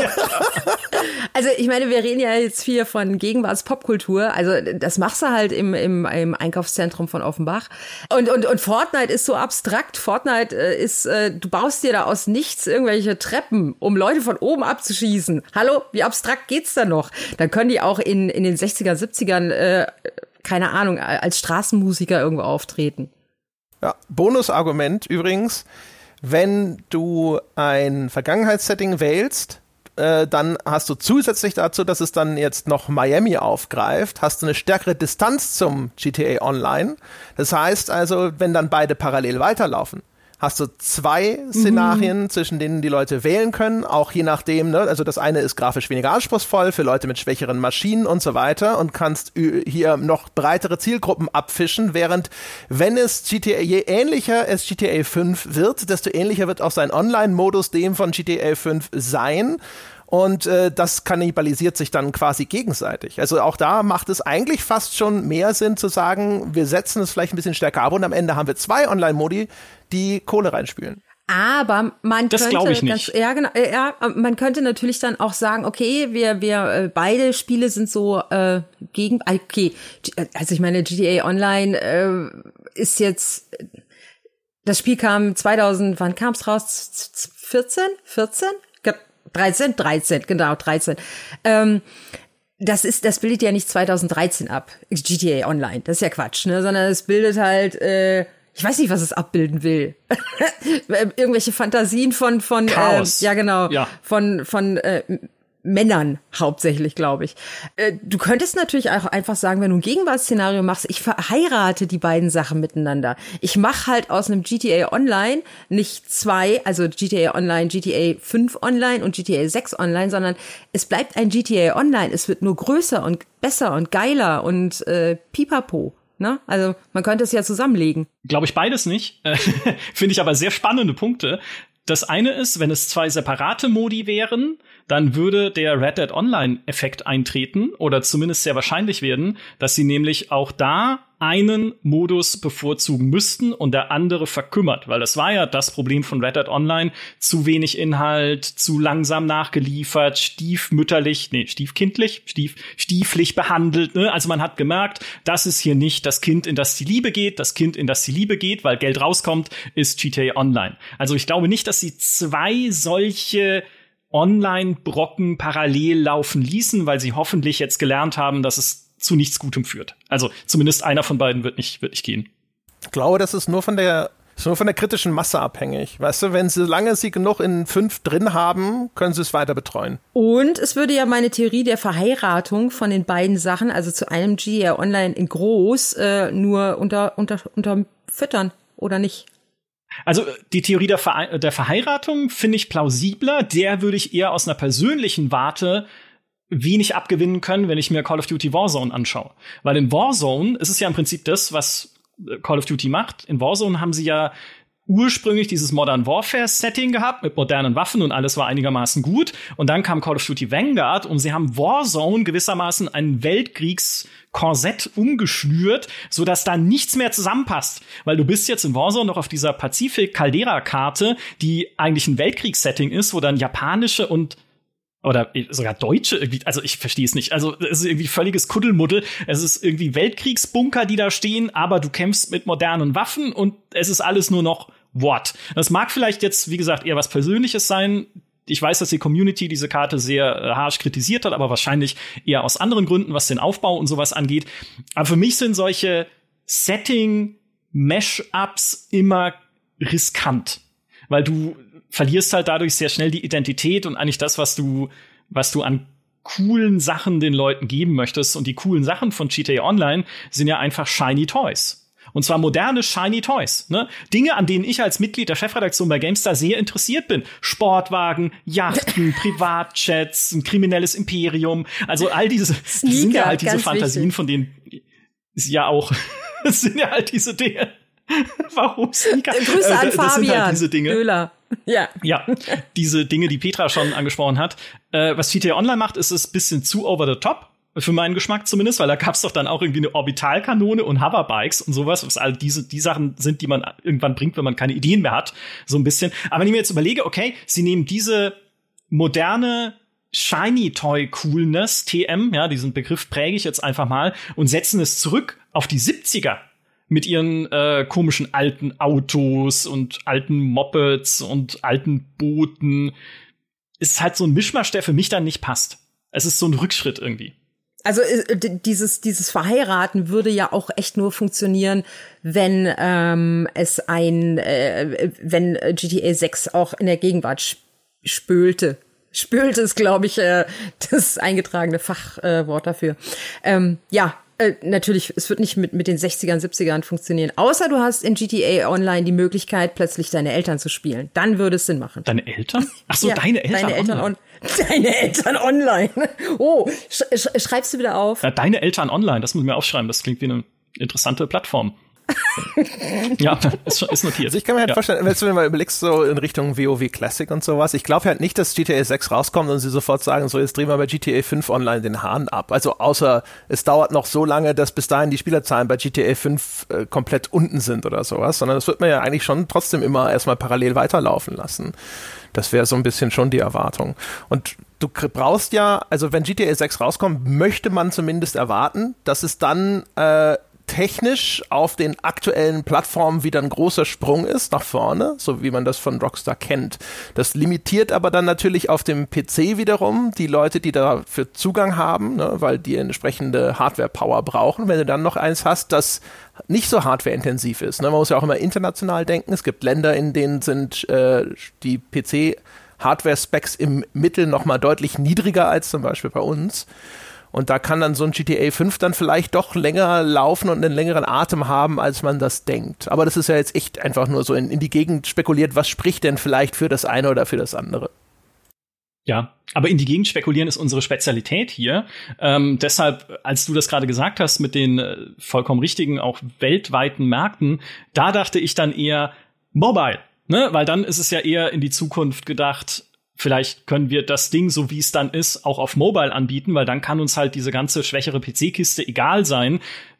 Speaker 2: Also ich meine, wir reden ja jetzt hier von Gegenwarts-Popkultur. Also das machst du halt im, im, im Einkaufszentrum von Offenbach. Und, und, und Fortnite ist so abstrakt. Fortnite äh, ist, äh, du baust dir da aus nichts irgendwelche Treppen, um Leute von oben abzuschießen. Hallo, wie abstrakt geht's da noch? Dann können die auch in, in den sechziger, siebzigern, äh, keine Ahnung, als Straßenmusiker irgendwo auftreten.
Speaker 3: Ja, Bonusargument übrigens, wenn du ein Vergangenheitssetting wählst, äh, dann hast du zusätzlich dazu, dass es dann jetzt noch Miami aufgreift, hast du eine stärkere Distanz zum G T A Online. Das heißt also, wenn dann beide parallel weiterlaufen, hast du zwei Szenarien,
Speaker 2: Mhm.
Speaker 3: zwischen denen die Leute wählen können, auch je nachdem, ne? Also das eine ist grafisch weniger anspruchsvoll für Leute mit schwächeren Maschinen und so weiter und kannst hier noch breitere Zielgruppen abfischen, während wenn es G T A, je ähnlicher es G T A fünf wird, desto ähnlicher wird auch sein Online-Modus dem von G T A fünf sein. Und äh, das kannibalisiert sich dann quasi gegenseitig. Also auch da macht es eigentlich fast schon mehr Sinn zu sagen, wir setzen es vielleicht ein bisschen stärker ab und am Ende haben wir zwei Online-Modi, die Kohle reinspülen.
Speaker 2: Aber man
Speaker 1: das
Speaker 2: könnte,
Speaker 1: ich nicht.
Speaker 2: Ganz, ja, genau, ja, man könnte natürlich dann auch sagen, okay, wir, wir, äh, beide Spiele sind so äh, gegen, okay, also ich meine, G T A Online äh, ist jetzt, das Spiel kam zweitausend, wann kam es raus? vierzehn? vierzehn? dreizehn, dreizehn, genau, dreizehn. Ähm, das ist, das bildet ja nicht zweitausenddreizehn ab, G T A Online. Das ist ja Quatsch, ne? Sondern es bildet halt, äh, ich weiß nicht, was es abbilden will. Irgendwelche Fantasien von, von,
Speaker 1: Chaos.
Speaker 2: Äh, ja genau,
Speaker 1: ja.
Speaker 2: von, von äh, Männern hauptsächlich, glaube ich. Äh, du könntest natürlich auch einfach sagen, wenn du ein Gegenwartsszenario machst, ich verheirate die beiden Sachen miteinander. Ich mache halt aus einem G T A Online nicht zwei, also G T A Online, G T A fünf Online und G T A sechs Online, sondern es bleibt ein G T A Online. Es wird nur größer und besser und geiler und äh, pipapo. Ne? Also man könnte es ja zusammenlegen.
Speaker 1: Glaube ich beides nicht. Finde ich aber sehr spannende Punkte. Das eine ist, wenn es zwei separate Modi wären, dann würde der Red Dead Online-Effekt eintreten oder zumindest sehr wahrscheinlich werden, dass sie nämlich auch da einen Modus bevorzugen müssten und der andere verkümmert, weil das war ja das Problem von Red Dead Online, zu wenig Inhalt, zu langsam nachgeliefert, stiefmütterlich, nee, stiefkindlich, stief, stieflich behandelt, ne? Also man hat gemerkt, das ist hier nicht das Kind, in das die Liebe geht, das Kind, in das die Liebe geht, weil Geld rauskommt, ist G T A Online. Also ich glaube nicht, dass sie zwei solche Online-Brocken parallel laufen ließen, weil sie hoffentlich jetzt gelernt haben, dass es zu nichts Gutem führt. Also zumindest einer von beiden wird nicht, wird nicht gehen.
Speaker 3: Ich glaube, das ist nur von der, ist nur von der kritischen Masse abhängig. Weißt du, wenn solange sie genug in fünf drin haben, können sie es weiter betreuen.
Speaker 2: Und es würde ja meine Theorie der Verheiratung von den beiden Sachen, also zu einem G T A Online in groß, äh, nur unter, unter, unterfüttern, oder nicht?
Speaker 1: Also die Theorie der, Ver- der Verheiratung finde ich plausibler. Der würde ich eher aus einer persönlichen Warte wenig abgewinnen können, wenn ich mir Call of Duty Warzone anschaue. Weil in Warzone ist es ja im Prinzip das, was Call of Duty macht. In Warzone haben sie ja ursprünglich dieses Modern Warfare-Setting gehabt mit modernen Waffen und alles war einigermaßen gut. Und dann kam Call of Duty Vanguard und sie haben Warzone gewissermaßen ein Weltkriegskorsett umgeschnürt, sodass da nichts mehr zusammenpasst. Weil du bist jetzt in Warzone noch auf dieser Pazifik-Caldera-Karte, die eigentlich ein Weltkriegssetting ist, wo dann japanische und oder sogar Deutsche irgendwie, also ich verstehe es nicht. Also es ist irgendwie völliges Kuddelmuddel. Es ist irgendwie Weltkriegsbunker, die da stehen, aber du kämpfst mit modernen Waffen und es ist alles nur noch Wort. Das mag vielleicht jetzt, wie gesagt, eher was Persönliches sein. Ich weiß, dass die Community diese Karte sehr äh, harsch kritisiert hat, aber wahrscheinlich eher aus anderen Gründen, was den Aufbau und sowas angeht. Aber für mich sind solche Setting-Mash-Ups immer riskant, weil du verlierst halt dadurch sehr schnell die Identität und eigentlich das, was du, was du an coolen Sachen den Leuten geben möchtest. Und die coolen Sachen von G T A Online sind ja einfach shiny Toys. Und zwar moderne shiny Toys, ne? Dinge, an denen ich als Mitglied der Chefredaktion bei GameStar sehr interessiert bin. Sportwagen, Yachten, Privatjets, ein kriminelles Imperium. Also all diese,
Speaker 2: Sneaker,
Speaker 1: das sind ja halt diese
Speaker 2: ganz
Speaker 1: Fantasien,
Speaker 2: wichtig.
Speaker 1: von denen ist ja auch, das sind ja halt diese Dinge. Warum Sneaker?
Speaker 2: Grüße
Speaker 1: Äh,
Speaker 2: an
Speaker 1: das sind
Speaker 2: Fabian
Speaker 1: halt diese Dinge.
Speaker 2: Oehler. Ja.
Speaker 1: Ja, diese Dinge, die Petra schon angesprochen hat. Äh, was G T A Online macht, ist es ein bisschen zu over the top. Für meinen Geschmack zumindest, weil da gab's doch dann auch irgendwie eine Orbitalkanone und Hoverbikes und sowas, was all diese die Sachen sind, die man irgendwann bringt, wenn man keine Ideen mehr hat, so ein bisschen. Aber wenn ich mir jetzt überlege, okay, sie nehmen diese moderne Shiny Toy Coolness, T M, ja, diesen Begriff präge ich jetzt einfach mal, und setzen es zurück auf die siebziger mit ihren äh, komischen alten Autos und alten Mopeds und alten Booten. Ist halt so ein Mischmasch, der für mich dann nicht passt. Es ist so ein Rückschritt irgendwie.
Speaker 2: Also äh, d- dieses dieses Verheiraten würde ja auch echt nur funktionieren, wenn ähm, es ein äh, wenn G T A sechs auch in der Gegenwart sp- spölte. Spölte ist, glaube ich, äh, das eingetragene Fachwort äh, Wort dafür. Ähm, ja, Äh, natürlich, es wird nicht mit, mit den sechzigern, siebzigern funktionieren. Außer du hast in G T A Online die Möglichkeit, plötzlich deine Eltern zu spielen. Dann würde es Sinn machen.
Speaker 1: Deine Eltern? Ach so,
Speaker 2: ja,
Speaker 1: deine Eltern,
Speaker 2: deine Eltern
Speaker 1: online.
Speaker 2: On- deine Eltern online. Oh, sch- sch- schreibst du wieder auf?
Speaker 1: Ja, deine Eltern online, das muss ich mir aufschreiben. Das klingt wie eine interessante Plattform. Ja, ist, ist notiert.
Speaker 3: Also ich kann mir halt
Speaker 1: ja.
Speaker 3: vorstellen, wenn du dir mal überlegst, so in Richtung WoW Classic und sowas, ich glaube halt nicht, dass G T A sechs rauskommt und sie sofort sagen, so jetzt drehen wir bei G T A fünf online den Hahn ab. Also außer es dauert noch so lange, dass bis dahin die Spielerzahlen bei G T A fünf äh, komplett unten sind oder sowas, sondern das wird man ja eigentlich schon trotzdem immer erstmal parallel weiterlaufen lassen. Das wäre so ein bisschen schon die Erwartung. Und du brauchst ja, also wenn G T A sechs rauskommt, möchte man zumindest erwarten, dass es dann äh, technisch auf den aktuellen Plattformen wieder ein großer Sprung ist nach vorne, so wie man das von Rockstar kennt. Das limitiert aber dann natürlich auf dem P C wiederum die Leute, die dafür Zugang haben, ne, weil die entsprechende Hardware-Power brauchen. Wenn du dann noch eins hast, das nicht so hardwareintensiv ist. Ne? Man muss ja auch immer international denken. Es gibt Länder, in denen sind äh, die P C Hardware-Specs im Mittel noch mal deutlich niedriger als zum Beispiel bei uns. Und da kann dann so ein G T A fünf dann vielleicht doch länger laufen und einen längeren Atem haben, als man das denkt. Aber das ist ja jetzt echt einfach nur so in, in die Gegend spekuliert, was spricht denn vielleicht für das eine oder für das andere.
Speaker 1: Ja, aber in die Gegend spekulieren ist unsere Spezialität hier. Ähm, deshalb, als du das gerade gesagt hast mit den äh, vollkommen richtigen, auch weltweiten Märkten, da dachte ich dann eher Mobile, ne? Weil dann ist es ja eher in die Zukunft gedacht. Vielleicht können wir das Ding, so wie es dann ist, auch auf Mobile anbieten, weil dann kann uns halt diese ganze schwächere P C-Kiste egal sein.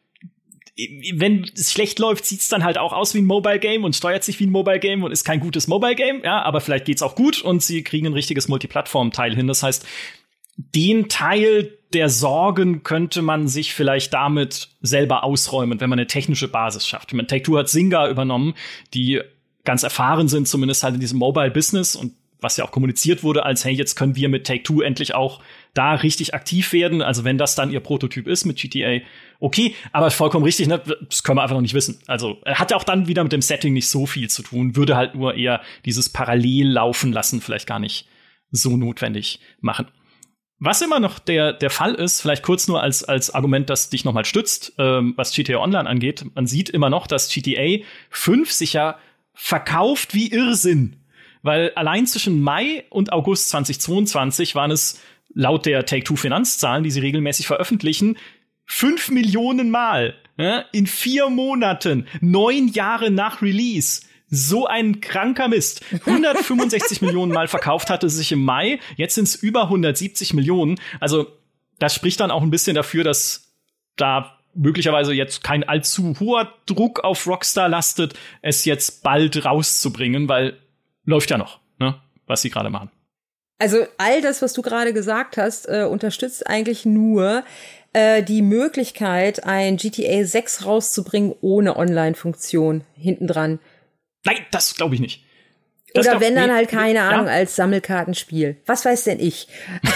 Speaker 1: Wenn es schlecht läuft, sieht's dann halt auch aus wie ein Mobile-Game und steuert sich wie ein Mobile-Game und ist kein gutes Mobile-Game. Ja, aber vielleicht geht's auch gut und sie kriegen ein richtiges Multiplattform-Teil hin. Das heißt, den Teil der Sorgen könnte man sich vielleicht damit selber ausräumen, wenn man eine technische Basis schafft. Ich meine, Take-Two hat Zynga übernommen, die ganz erfahren sind, zumindest halt in diesem Mobile-Business und was ja auch kommuniziert wurde als, hey, jetzt können wir mit Take-Two endlich auch da richtig aktiv werden. Also wenn das dann ihr Prototyp ist mit G T A, okay, aber vollkommen richtig, ne? Das können wir einfach noch nicht wissen. Also hat ja auch dann wieder mit dem Setting nicht so viel zu tun, würde halt nur eher dieses Parallel laufen lassen, vielleicht gar nicht so notwendig machen. Was immer noch der, der Fall ist, vielleicht kurz nur als, als Argument, das dich noch mal stützt, ähm, was G T A Online angeht, man sieht immer noch, dass G T A fünf sich ja verkauft wie Irrsinn. Weil allein zwischen Mai und August zweitausendzweiundzwanzig waren es laut der Take-Two-Finanzzahlen, die sie regelmäßig veröffentlichen, fünf Millionen Mal, ja, in vier Monaten, neun Jahre nach Release. So ein kranker Mist. hundertfünfundsechzig Millionen Mal verkauft hatte sie sich im Mai, jetzt sind es über hundertsiebzig Millionen. Also das spricht dann auch ein bisschen dafür, dass da möglicherweise jetzt kein allzu hoher Druck auf Rockstar lastet, es jetzt bald rauszubringen, weil läuft ja noch, ne, was sie gerade machen.
Speaker 2: Also all das, was du gerade gesagt hast, äh, unterstützt eigentlich nur äh, die Möglichkeit, ein G T A sechs rauszubringen ohne Online-Funktion hintendran.
Speaker 1: Nein, das glaube ich nicht. Das
Speaker 2: Oder
Speaker 1: glaub,
Speaker 2: wenn dann
Speaker 1: nee,
Speaker 2: halt, keine
Speaker 1: ja.
Speaker 2: Ahnung, als Sammelkartenspiel. Was weiß denn ich?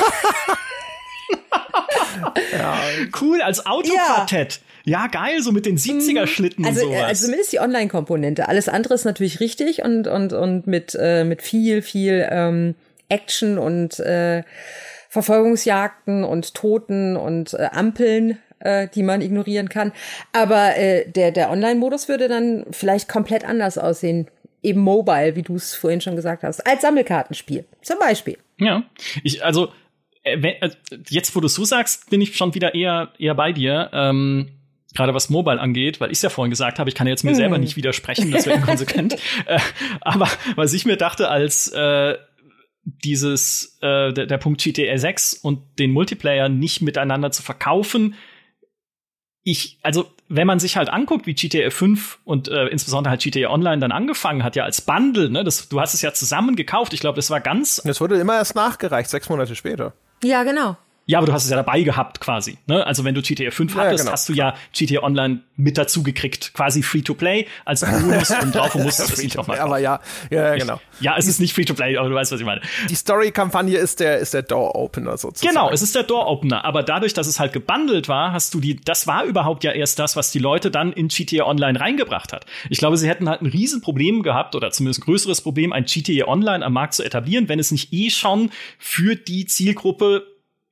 Speaker 3: Ja.
Speaker 1: Cool, als Autoquartett. Ja. ja, geil, so mit den siebziger-Schlitten
Speaker 2: also,
Speaker 1: und sowas.
Speaker 2: Also zumindest die Online-Komponente. Alles andere ist natürlich richtig und und und mit äh, mit viel, viel ähm, Action und äh, Verfolgungsjagden und Toten und äh, Ampeln, äh, die man ignorieren kann. Aber äh, der der Online-Modus würde dann vielleicht komplett anders aussehen. Eben mobile, wie du es vorhin schon gesagt hast. Als Sammelkartenspiel, zum Beispiel.
Speaker 1: Ja, ich, also jetzt, wo du es so sagst, bin ich schon wieder eher eher bei dir, ähm, gerade was Mobile angeht, weil ich es ja vorhin gesagt habe, ich kann jetzt mir mm. selber nicht widersprechen, das wäre inkonsequent. äh, aber was ich mir dachte, als äh, dieses äh, der, der Punkt G T A sechs und den Multiplayer nicht miteinander zu verkaufen, ich, also wenn man sich halt anguckt, wie G T A fünf und äh, insbesondere halt G T A Online dann angefangen hat, ja als Bundle, ne, das, du hast es ja zusammen gekauft, ich glaube, das war ganz.
Speaker 3: Das wurde immer erst nachgereicht, sechs Monate später.
Speaker 2: Ja, genau.
Speaker 1: Ja, aber du hast es ja dabei gehabt quasi, ne? Also wenn du G T A fünf
Speaker 3: ja,
Speaker 1: hattest,
Speaker 3: genau.
Speaker 1: hast du ja G T A Online mit dazu gekriegt, quasi Free-to-Play als Bonus und drauf und musstest es nicht nochmal kaufen.
Speaker 3: Aber ja, ja, genau.
Speaker 1: Ich, ja, es ist nicht Free-to-Play, aber du weißt, was ich meine.
Speaker 3: Die Story-Kampagne ist der, ist der Door-Opener sozusagen.
Speaker 1: Genau, es ist der Door-Opener, aber dadurch, dass es halt gebundelt war, hast du die, das war überhaupt ja erst das, was die Leute dann in G T A Online reingebracht hat. Ich glaube, sie hätten halt ein Riesenproblem gehabt, oder zumindest ein größeres Problem, ein G T A Online am Markt zu etablieren, wenn es nicht eh schon für die Zielgruppe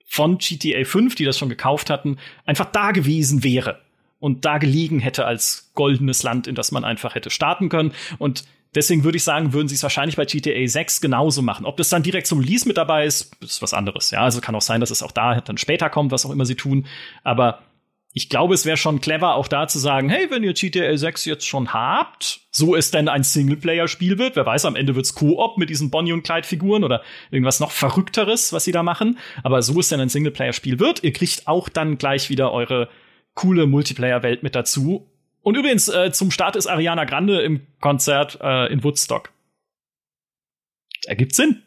Speaker 1: von G T A fünf, die das schon gekauft hatten, einfach da gewesen wäre und da gelegen hätte als goldenes Land, in das man einfach hätte starten können. Und deswegen würde ich sagen, würden sie es wahrscheinlich bei G T A sechs genauso machen. Ob das dann direkt zum Release mit dabei ist, ist was anderes. Ja, also kann auch sein, dass es auch da dann später kommt, was auch immer sie tun. Aber ich glaube, es wäre schon clever, auch da zu sagen, hey, wenn ihr G T A sechs jetzt schon habt, so es denn ein Singleplayer-Spiel wird, wer weiß, am Ende wird's Koop mit diesen Bonnie- und Clyde-Figuren oder irgendwas noch Verrückteres, was sie da machen. Aber so es denn ein Singleplayer-Spiel wird, ihr kriegt auch dann gleich wieder eure coole Multiplayer-Welt mit dazu. Und übrigens, äh, zum Start ist Ariana Grande im Konzert äh, in Woodstock. Ergibt Sinn.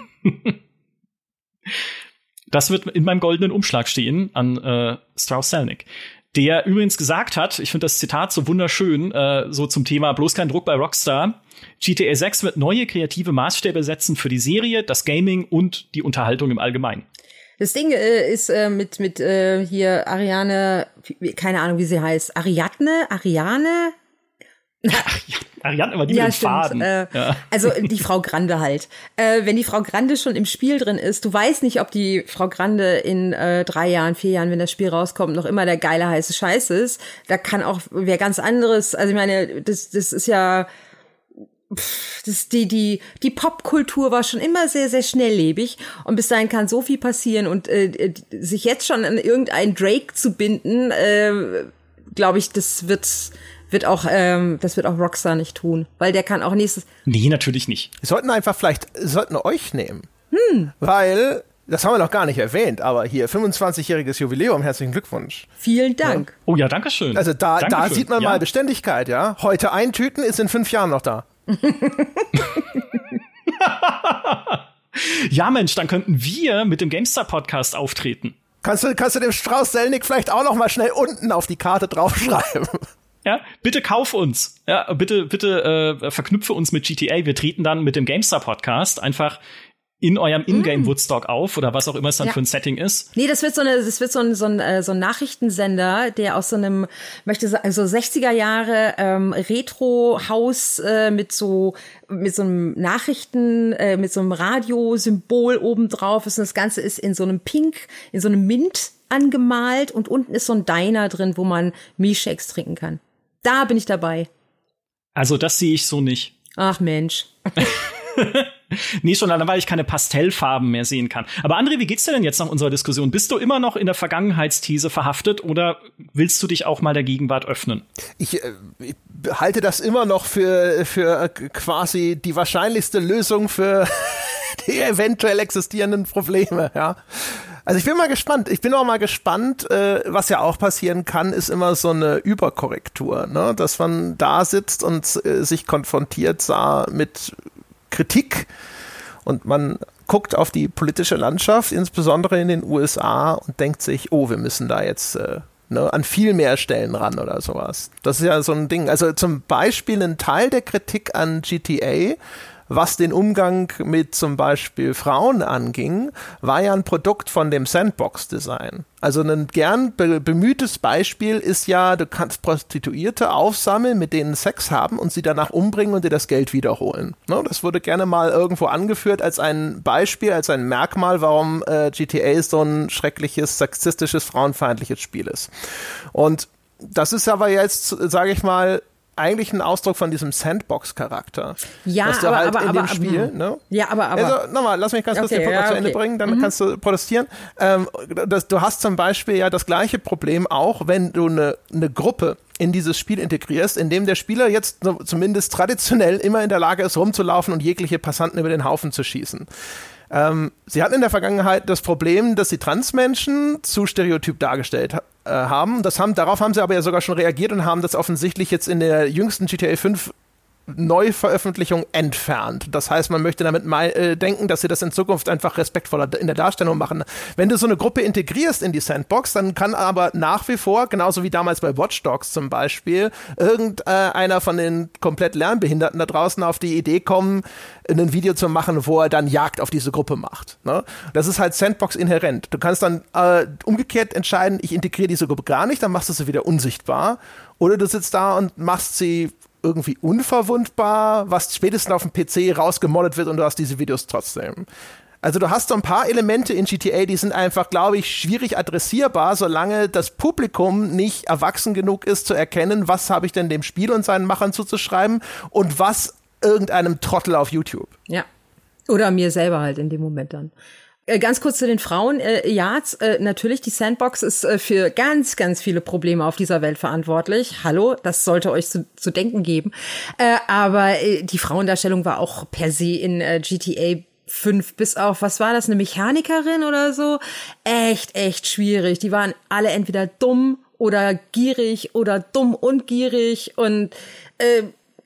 Speaker 1: Das wird in meinem goldenen Umschlag stehen an äh, Strauss-Zelnick, der übrigens gesagt hat, ich finde das Zitat so wunderschön, äh, so zum Thema bloß kein Druck bei Rockstar, G T A sechs wird neue kreative Maßstäbe setzen für die Serie, das Gaming und die Unterhaltung im Allgemeinen.
Speaker 2: Das Ding äh, ist äh, mit mit äh, hier Ariane, keine Ahnung, wie sie heißt, Ariadne, Ariane?
Speaker 1: Ariadne, aber die
Speaker 2: ja,
Speaker 1: mit dem
Speaker 2: stimmt.
Speaker 1: Faden.
Speaker 2: Äh,
Speaker 1: ja.
Speaker 2: Also die Frau Grande halt. Äh, wenn die Frau Grande schon im Spiel drin ist, du weißt nicht, ob die Frau Grande in äh, drei Jahren, vier Jahren, wenn das Spiel rauskommt, noch immer der geile heiße Scheiß ist. Da kann auch wer ganz anderes. Also ich meine, das das ist ja pff, das die die die Popkultur war schon immer sehr sehr schnelllebig und bis dahin kann so viel passieren und äh, sich jetzt schon an irgendeinen Drake zu binden, äh, glaube ich, das wird wird auch ähm, das wird auch Rockstar nicht tun, weil der kann auch nächstes.
Speaker 1: Nee, natürlich nicht.
Speaker 3: Wir sollten einfach vielleicht, wir sollten euch nehmen. Hm. Weil, das haben wir noch gar nicht erwähnt, aber hier, fünfundzwanzigjähriges Jubiläum, herzlichen Glückwunsch.
Speaker 2: Vielen Dank.
Speaker 1: Ja. Oh ja, danke schön.
Speaker 3: Also da,
Speaker 1: Dankeschön.
Speaker 3: da sieht man
Speaker 1: ja.
Speaker 3: mal Beständigkeit, ja. Heute eintüten, ist in fünf Jahren noch da.
Speaker 1: Ja, Mensch, dann könnten wir mit dem GameStar-Podcast auftreten.
Speaker 3: Kannst du, kannst du dem Strauss-Zelnick vielleicht auch noch mal schnell unten auf die Karte draufschreiben?
Speaker 1: Ja, bitte kauf uns. Ja, bitte, bitte äh, verknüpfe uns mit G T A. Wir treten dann mit dem GameStar-Podcast einfach in eurem Ingame Woodstock auf oder was auch immer es dann
Speaker 2: ja.
Speaker 1: für ein Setting ist.
Speaker 2: Nee, das wird so eine, das wird so ein, so ein, so ein Nachrichtensender, der aus so einem, möchte sagen, also sechziger Jahre ähm, Retro-Haus äh, mit so, mit so einem Nachrichten, äh, mit so einem Radiosymbol obendrauf ist. Und das Ganze ist in so einem Pink, in so einem Mint angemalt und unten ist so ein Diner drin, wo man Milchshakes trinken kann. Da bin ich dabei.
Speaker 1: Also das sehe ich so nicht.
Speaker 2: Ach Mensch.
Speaker 1: Nee, schon allein, weil ich keine Pastellfarben mehr sehen kann. Aber André, wie geht's dir denn jetzt nach unserer Diskussion? Bist du immer noch in der Vergangenheitsthese verhaftet oder willst du dich auch mal der Gegenwart öffnen?
Speaker 3: Ich, äh, ich halte das immer noch für, für quasi die wahrscheinlichste Lösung für die eventuell existierenden Probleme, ja. Also ich bin mal gespannt. Ich bin auch mal gespannt, äh, was ja auch passieren kann, ist immer so eine Überkorrektur, ne? Dass man da sitzt und äh, sich konfrontiert sah mit Kritik und man guckt auf die politische Landschaft, insbesondere in den U S A und denkt sich, oh, wir müssen da jetzt äh, ne, an viel mehr Stellen ran oder sowas. Das ist ja so ein Ding. Also zum Beispiel ein Teil der Kritik an G T A, was den Umgang mit zum Beispiel Frauen anging, war ja ein Produkt von dem Sandbox-Design. Also ein gern be- bemühtes Beispiel ist ja, du kannst Prostituierte aufsammeln, mit denen Sex haben und sie danach umbringen und dir das Geld wiederholen. Ne? Das wurde gerne mal irgendwo angeführt als ein Beispiel, als ein Merkmal, warum äh, G T A so ein schreckliches, sexistisches, frauenfeindliches Spiel ist. Und das ist aber jetzt, sage ich mal, eigentlich ein Ausdruck von diesem Sandbox-Charakter.
Speaker 2: Ja,
Speaker 3: dass du
Speaker 2: aber,
Speaker 3: halt
Speaker 2: aber,
Speaker 3: in
Speaker 2: aber,
Speaker 3: dem Spiel, ne?
Speaker 2: Ja, aber, aber.
Speaker 3: Also, nochmal, lass mich ganz kurz
Speaker 2: okay,
Speaker 3: den Punkt
Speaker 2: ja,
Speaker 3: noch zu Ende
Speaker 2: okay.
Speaker 3: bringen, dann
Speaker 2: mhm.
Speaker 3: kannst du protestieren. Ähm, das, du hast zum Beispiel ja das gleiche Problem auch, wenn du eine eine Gruppe in dieses Spiel integrierst, in dem der Spieler jetzt so, zumindest traditionell immer in der Lage ist, rumzulaufen und jegliche Passanten über den Haufen zu schießen. Ähm, sie hatten in der Vergangenheit das Problem, dass sie Transmenschen zu stereotyp dargestellt äh, haben. Das haben. Darauf haben sie aber ja sogar schon reagiert und haben das offensichtlich jetzt in der jüngsten G T A fünf Neuveröffentlichung entfernt. Das heißt, man möchte damit mal, äh, denken, dass sie das in Zukunft einfach respektvoller in der Darstellung machen. Wenn du so eine Gruppe integrierst in die Sandbox, dann kann aber nach wie vor, genauso wie damals bei Watch Dogs zum Beispiel, irgendeiner äh, von den komplett Lernbehinderten da draußen auf die Idee kommen, ein Video zu machen, wo er dann Jagd auf diese Gruppe macht. Ne? Das ist halt Sandbox inhärent. Du kannst dann äh, umgekehrt entscheiden, ich integriere diese Gruppe gar nicht, dann machst du sie wieder unsichtbar. Oder du sitzt da und machst sie irgendwie unverwundbar, was spätestens auf dem P C rausgemoddet wird und du hast diese Videos trotzdem. Also du hast so ein paar Elemente in G T A, die sind einfach, glaube ich, schwierig adressierbar, solange das Publikum nicht erwachsen genug ist zu erkennen, was habe ich denn dem Spiel und seinen Machern zuzuschreiben und was irgendeinem Trottel auf YouTube.
Speaker 2: Ja, oder mir selber halt in dem Moment dann. Äh, ganz kurz zu den Frauen. Äh, ja, äh, natürlich, die Sandbox ist äh, für ganz, ganz viele Probleme auf dieser Welt verantwortlich. Hallo, das sollte euch zu, zu denken geben. Äh, aber äh, die Frauendarstellung war auch per se in äh, G T A fünf bis auf, was war das, eine Mechanikerin oder so? Echt, echt schwierig. Die waren alle entweder dumm oder gierig oder dumm und gierig und äh,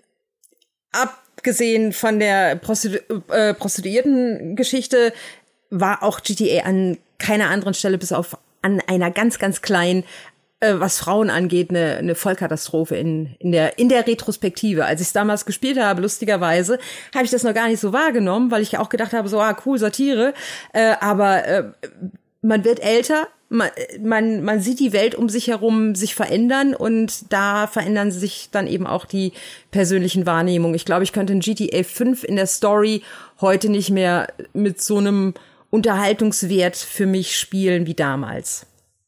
Speaker 2: abgesehen von der Prostitu- äh, Prostituierten-Geschichte war auch G T A an keiner anderen Stelle bis auf an einer ganz, ganz kleinen, äh, was Frauen angeht, eine, eine Vollkatastrophe in, in der, in der Retrospektive. Als ich es damals gespielt habe, lustigerweise, habe ich das noch gar nicht so wahrgenommen, weil ich auch gedacht habe, so, ah, cool, Satire. Äh, aber äh, man wird älter, man, man, man sieht die Welt um sich herum sich verändern und da verändern sich dann eben auch die persönlichen Wahrnehmungen. Ich glaube, ich könnte in G T A fünf in der Story heute nicht mehr mit so einem Unterhaltungswert für mich spielen wie damals.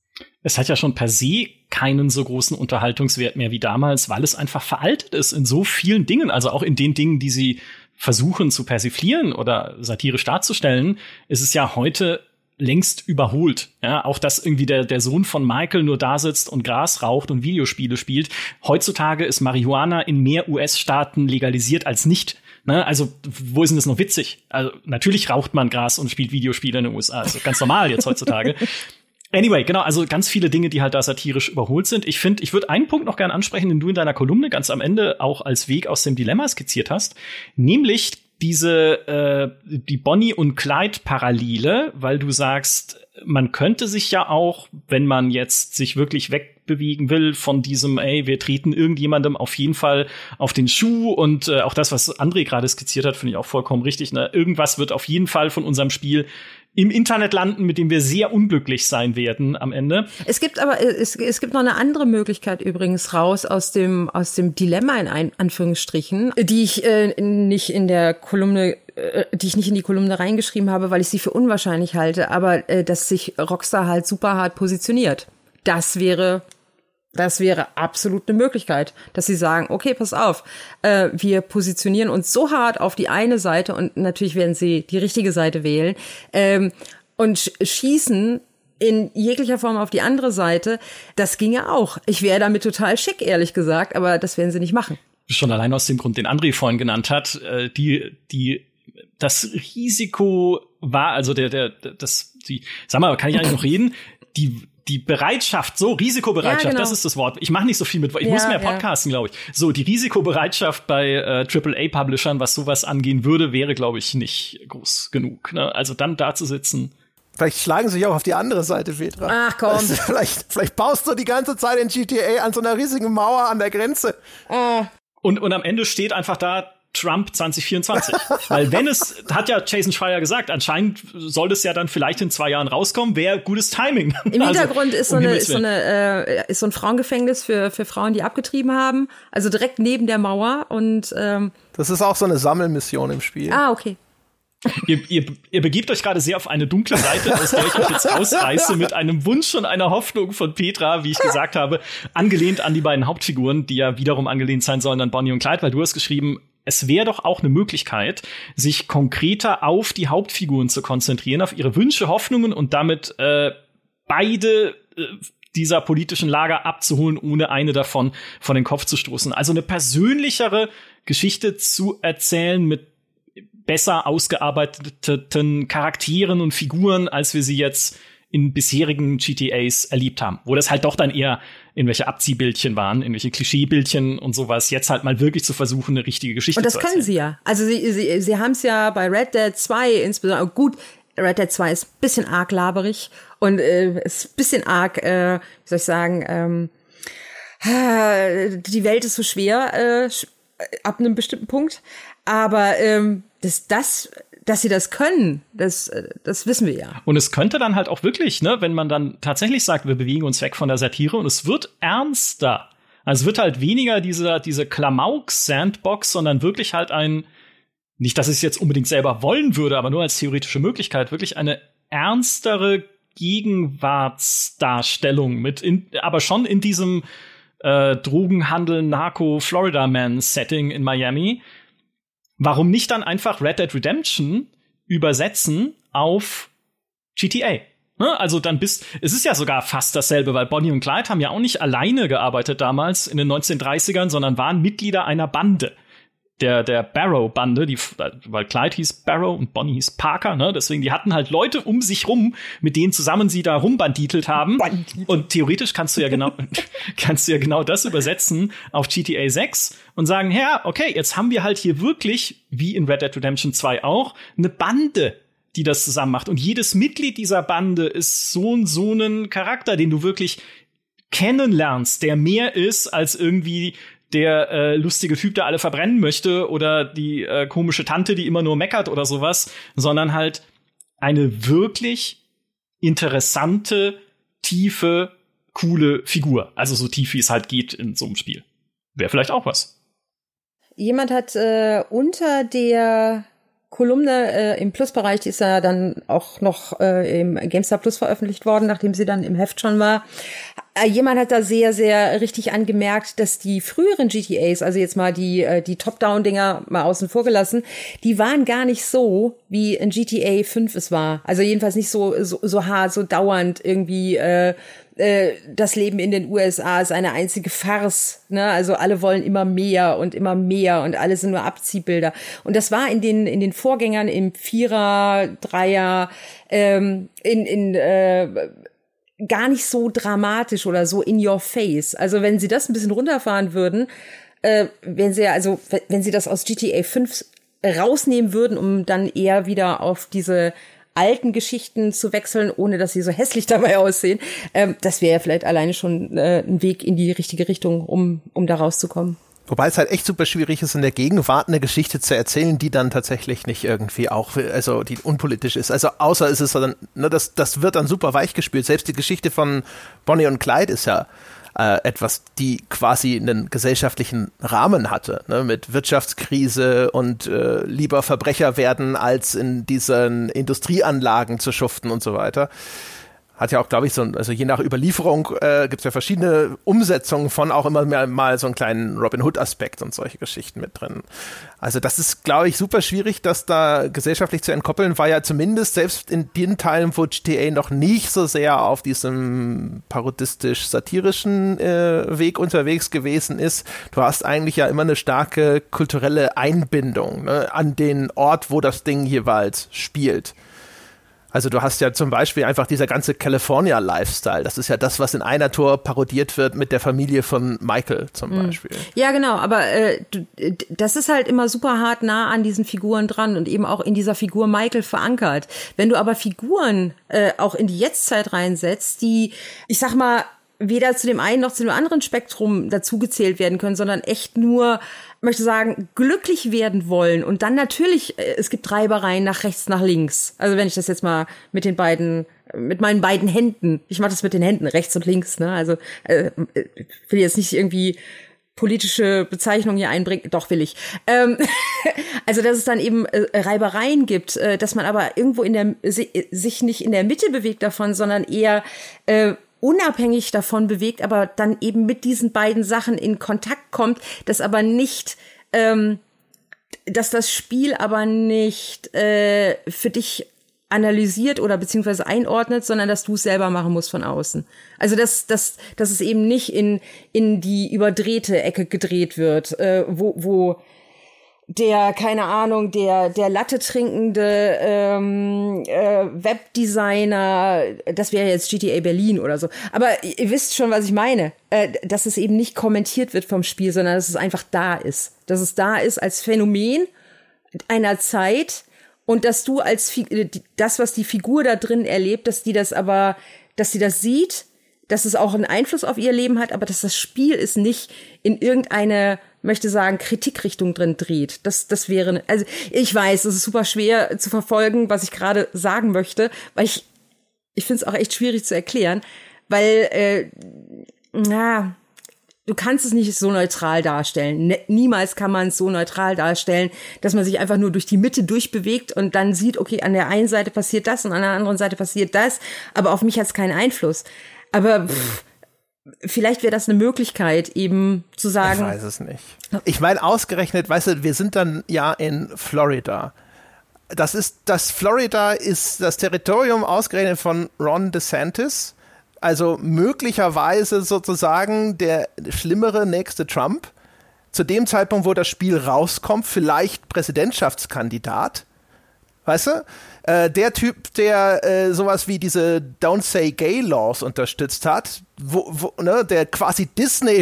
Speaker 1: Es hat ja schon per se keinen so großen Unterhaltungswert mehr wie damals, weil es einfach veraltet ist in so vielen Dingen, also auch in den Dingen, die sie versuchen zu persiflieren oder satirisch darzustellen, ist es ja heute längst überholt. Ja, auch dass irgendwie der, der Sohn von Michael nur da sitzt und Gras raucht und Videospiele spielt. Heutzutage ist Marihuana in mehr U S-Staaten legalisiert als nicht. Ne? Also, wo ist denn das noch witzig? Also, natürlich raucht man Gras und spielt Videospiele in den U S A. Also, ganz normal jetzt heutzutage. Anyway, genau, also ganz viele Dinge, die halt da satirisch überholt sind. Ich finde, ich würde einen Punkt noch gerne ansprechen, den du in deiner Kolumne ganz am Ende auch als Weg aus dem Dilemma skizziert hast. Nämlich diese, äh, die Bonnie und Clyde-Parallele, weil du sagst, man könnte sich ja auch, wenn man jetzt sich wirklich wegbewegen will von diesem, ey, wir treten irgendjemandem auf jeden Fall auf den Schuh und äh, auch das, was André gerade skizziert hat, finde ich auch vollkommen richtig. Ne? Irgendwas wird auf jeden Fall von unserem Spiel im Internet landen, mit dem wir sehr unglücklich sein werden am Ende.
Speaker 2: Es gibt aber, es, es gibt noch eine andere Möglichkeit übrigens raus aus dem, aus dem Dilemma in ein, Anführungsstrichen, die ich äh, nicht in der Kolumne, äh, die ich nicht in die Kolumne reingeschrieben habe, weil ich sie für unwahrscheinlich halte, aber äh, dass sich Rockstar halt super hart positioniert. Das wäre Das wäre absolut eine Möglichkeit, dass sie sagen, okay, pass auf, äh, wir positionieren uns so hart auf die eine Seite und natürlich werden sie die richtige Seite wählen ähm, und sch- schießen in jeglicher Form auf die andere Seite. Das ginge auch. Ich wäre damit total schick, ehrlich gesagt, aber das werden sie nicht machen.
Speaker 1: Schon allein aus dem Grund, den André vorhin genannt hat, äh, die, die, das Risiko war, also der, der, das, die, sag mal, kann ich eigentlich noch reden? Die, Die Bereitschaft, so Risikobereitschaft, ja, genau. Das ist das Wort. Ich mache nicht so viel mit, ich ja, muss mehr podcasten, ja. glaube ich. So, die Risikobereitschaft bei äh, Triple A Publishern, was sowas angehen würde, wäre, glaube ich, nicht groß genug. Ne? Also dann da zu sitzen.
Speaker 3: Vielleicht schlagen sie sich auch auf die andere Seite, Petra.
Speaker 2: Ach komm.
Speaker 3: Also, vielleicht, vielleicht baust du die ganze Zeit in G T A an so einer riesigen Mauer an der Grenze.
Speaker 2: Äh.
Speaker 1: Und, und am Ende steht einfach da Trump zwanzig vierundzwanzig. Weil wenn es, hat ja Jason Schreier gesagt, anscheinend soll es ja dann vielleicht in zwei Jahren rauskommen, wäre gutes Timing.
Speaker 2: Im also, Hintergrund ist so, um eine, ist, so eine, äh, ist so ein Frauengefängnis für, für Frauen, die abgetrieben haben. Also direkt neben der Mauer. Und ähm
Speaker 3: das ist auch so eine Sammelmission im Spiel.
Speaker 2: Ah, okay.
Speaker 1: Ihr, ihr, ihr begebt euch gerade sehr auf eine dunkle Seite, aus der ich euch jetzt rausreiße, mit einem Wunsch und einer Hoffnung von Petra, wie ich gesagt habe, angelehnt an die beiden Hauptfiguren, die ja wiederum angelehnt sein sollen an Bonnie und Clyde, weil du hast geschrieben, es wäre doch auch eine Möglichkeit, sich konkreter auf die Hauptfiguren zu konzentrieren, auf ihre Wünsche, Hoffnungen und damit äh, beide äh, dieser politischen Lager abzuholen, ohne eine davon von den Kopf zu stoßen. Also eine persönlichere Geschichte zu erzählen mit besser ausgearbeiteten Charakteren und Figuren, als wir sie jetzt in bisherigen G T As erlebt haben. Wo das halt doch dann eher irgendwelche Abziehbildchen waren, irgendwelche Klischeebildchen und sowas. Jetzt halt mal wirklich zu versuchen, eine richtige Geschichte zu erzählen. Und das können
Speaker 2: sie ja. Also sie, sie, sie haben es ja bei Red Dead zwei insbesondere, gut, Red Dead zwei ist ein bisschen arg laberig und äh, ist ein bisschen arg, äh, wie soll ich sagen, ähm, die Welt ist so schwer äh, ab einem bestimmten Punkt. Aber ähm, das, das, dass sie das können, das, das wissen wir ja.
Speaker 1: Und es könnte dann halt auch wirklich, ne, wenn man dann tatsächlich sagt, wir bewegen uns weg von der Satire und es wird ernster. Also es wird halt weniger diese, diese Klamauk-Sandbox, sondern wirklich halt ein nicht, dass ich es jetzt unbedingt selber wollen würde, aber nur als theoretische Möglichkeit, wirklich eine ernstere Gegenwartsdarstellung mit, in, aber schon in diesem äh, Drogenhandel, Narco, Florida Man Setting in Miami. Warum nicht dann einfach Red Dead Redemption übersetzen auf G T A? Ne? Also dann bist, es ist ja sogar fast dasselbe, weil Bonnie und Clyde haben ja auch nicht alleine gearbeitet damals in den neunzehnhundertdreißigern, sondern waren Mitglieder einer Bande. Der, der Barrow-Bande, die, weil Clyde hieß Barrow und Bonnie hieß Parker, ne? Deswegen, die hatten halt Leute um sich rum, mit denen zusammen sie da rumbanditelt haben. Bandit. Und theoretisch kannst du ja genau, kannst du ja genau das übersetzen auf G T A sechs und sagen, ja, okay, jetzt haben wir halt hier wirklich, wie in Red Dead Redemption zwei auch, eine Bande, die das zusammen macht. Und jedes Mitglied dieser Bande ist so und so ein Charakter, den du wirklich kennenlernst, der mehr ist als irgendwie der äh, lustige Typ, der alle verbrennen möchte, oder die äh, komische Tante, die immer nur meckert oder sowas, sondern halt eine wirklich interessante, tiefe, coole Figur. Also so tief, wie es halt geht in so einem Spiel. Wäre vielleicht auch was.
Speaker 2: Jemand hat äh, unter der Kolumne äh, im Plus-Bereich, die ist ja dann auch noch äh, im GameStar Plus veröffentlicht worden, nachdem sie dann im Heft schon war. Äh, jemand hat da sehr, sehr richtig angemerkt, dass die früheren G T As, also jetzt mal die äh, die Top-Down-Dinger mal außen vor gelassen, die waren gar nicht so, wie in G T A fünf es war. Also jedenfalls nicht so so, so hart, so dauernd irgendwie äh, das Leben in den U S A ist eine einzige Farce, ne? Also alle wollen immer mehr und immer mehr und alle sind nur Abziehbilder. Und das war in den in den Vorgängern im Vierer, Dreier, ähm, in in äh, gar nicht so dramatisch oder so in your face. Also wenn sie das ein bisschen runterfahren würden, äh, wenn sie also wenn sie das aus G T A fünf rausnehmen würden, um dann eher wieder auf diese alten Geschichten zu wechseln, ohne dass sie so hässlich dabei aussehen, ähm, das wäre ja vielleicht alleine schon äh, ein Weg in die richtige Richtung, um um da rauszukommen.
Speaker 3: Wobei es halt echt super schwierig ist, in der Gegenwart eine Geschichte zu erzählen, die dann tatsächlich nicht irgendwie auch, also die unpolitisch ist. Also außer ist es dann, ne, das, das wird dann super weichgespült. Selbst die Geschichte von Bonnie und Clyde ist ja äh, etwas, die quasi einen gesellschaftlichen Rahmen hatte, ne, mit Wirtschaftskrise und äh, lieber Verbrecher werden, als in diesen Industrieanlagen zu schuften und so weiter. Hat ja auch, glaube ich, so ein, also je nach Überlieferung äh, gibt es ja verschiedene Umsetzungen von auch immer mehr, mal so einen kleinen Robin Hood-Aspekt und solche Geschichten mit drin. Also das ist, glaube ich, super schwierig, das da gesellschaftlich zu entkoppeln, weil ja zumindest selbst in den Teilen, wo G T A noch nicht so sehr auf diesem parodistisch-satirischen äh, Weg unterwegs gewesen ist, du hast eigentlich ja immer eine starke kulturelle Einbindung, ne, an den Ort, wo das Ding jeweils spielt. Also du hast ja zum Beispiel einfach dieser ganze California-Lifestyle. Das ist ja das, was in einer Tour parodiert wird mit der Familie von Michael zum Beispiel.
Speaker 2: Ja, genau. Aber äh, das ist halt immer super hart nah an diesen Figuren dran und eben auch in dieser Figur Michael verankert. Wenn du aber Figuren äh, auch in die Jetztzeit reinsetzt, die, ich sag mal, weder zu dem einen noch zu dem anderen Spektrum dazugezählt werden können, sondern echt nur, möchte sagen, glücklich werden wollen. Und dann natürlich, es gibt Reibereien nach rechts, nach links. Also wenn ich das jetzt mal mit den beiden, mit meinen beiden Händen, ich mache das mit den Händen, rechts und links, ne? Also äh, will jetzt nicht irgendwie politische Bezeichnung hier einbringen, doch will ich. Ähm, also dass es dann eben äh, Reibereien gibt, äh, dass man aber irgendwo in der sich nicht in der Mitte bewegt davon, sondern eher äh, unabhängig davon bewegt, aber dann eben mit diesen beiden Sachen in Kontakt kommt, dass aber nicht, ähm, dass das Spiel aber nicht äh, für dich analysiert oder beziehungsweise einordnet, sondern dass du es selber machen musst von außen. Also dass, dass, dass es eben nicht in, in die überdrehte Ecke gedreht wird, äh, wo, wo der, keine Ahnung, der der Latte trinkende ähm, äh, Webdesigner, das wäre jetzt G T A Berlin oder so. Aber ihr wisst schon, was ich meine, äh, dass es eben nicht kommentiert wird vom Spiel, sondern dass es einfach da ist. Dass es da ist als Phänomen einer Zeit und dass du als Fi- das, was die Figur da drin erlebt, dass die das aber, dass sie das sieht, dass es auch einen Einfluss auf ihr Leben hat, aber dass das Spiel es nicht in irgendeine, möchte sagen, Kritikrichtung drin dreht. Das, das wäre, also ich weiß, es ist super schwer zu verfolgen, was ich gerade sagen möchte, weil ich, ich finde es auch echt schwierig zu erklären, weil, äh, na, du kannst es nicht so neutral darstellen. Ne, niemals kann man es so neutral darstellen, dass man sich einfach nur durch die Mitte durchbewegt und dann sieht, okay, an der einen Seite passiert das und an der anderen Seite passiert das, aber auf mich hat es keinen Einfluss. Aber pff, vielleicht wäre das eine Möglichkeit, eben zu sagen.
Speaker 3: Ich weiß es nicht. Ich meine, ausgerechnet, weißt du, wir sind dann ja in Florida. Das ist, das Florida ist das Territorium ausgerechnet von Ron DeSantis. Also möglicherweise sozusagen der schlimmere nächste Trump. Zu dem Zeitpunkt, wo das Spiel rauskommt, vielleicht Präsidentschaftskandidat. Weißt du? Äh, der Typ, der äh, sowas wie diese Don't Say Gay Laws unterstützt hat, wo, wo, ne, der quasi Disney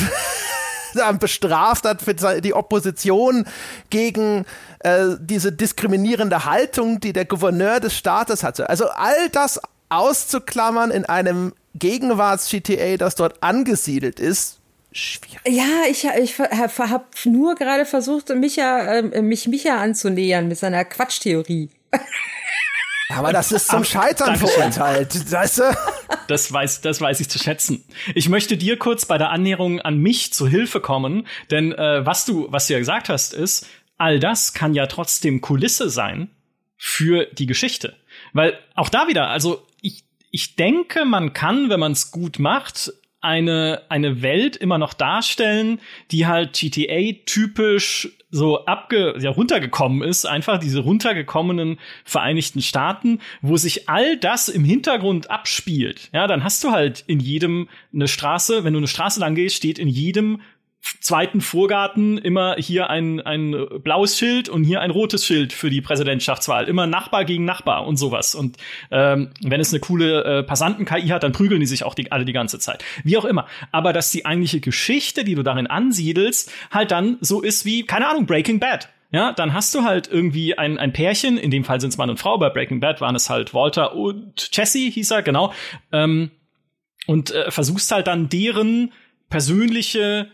Speaker 3: bestraft hat für die Opposition gegen äh, diese diskriminierende Haltung, die der Gouverneur des Staates hatte. Also all das auszuklammern in einem Gegenwarts-G T A, das dort angesiedelt ist, schwierig.
Speaker 2: Ja, ich, ich habe nur gerade versucht, Micha, äh, mich Micha anzunähern mit seiner Quatschtheorie.
Speaker 3: Aber das ist zum Scheitern verurteilt, weißt du?
Speaker 1: Das weiß, das weiß ich zu schätzen. Ich möchte dir kurz bei der Annäherung an mich zu Hilfe kommen, denn äh, was du, was du ja gesagt hast, ist, all das kann ja trotzdem Kulisse sein für die Geschichte. Weil auch da wieder, also ich, ich denke, man kann, wenn man es gut macht, eine, eine Welt immer noch darstellen, die halt G T A-typisch so abge, ja, runtergekommen ist, einfach diese runtergekommenen Vereinigten Staaten, wo sich all das im Hintergrund abspielt. Ja, dann hast du halt in jedem eine Straße, wenn du eine Straße lang gehst, steht in jedem zweiten Vorgarten immer hier ein, ein blaues Schild und hier ein rotes Schild für die Präsidentschaftswahl. Immer Nachbar gegen Nachbar und sowas. Und ähm, wenn es eine coole äh, Passanten-K I hat, dann prügeln die sich auch die, alle die ganze Zeit. Wie auch immer. Aber dass die eigentliche Geschichte, die du darin ansiedelst, halt dann so ist wie, keine Ahnung, Breaking Bad. Ja, dann hast du halt irgendwie ein, ein Pärchen, in dem Fall sind es Mann und Frau, bei Breaking Bad waren es halt Walter und Jesse, hieß er, genau. Ähm, und äh, versuchst halt dann deren persönliche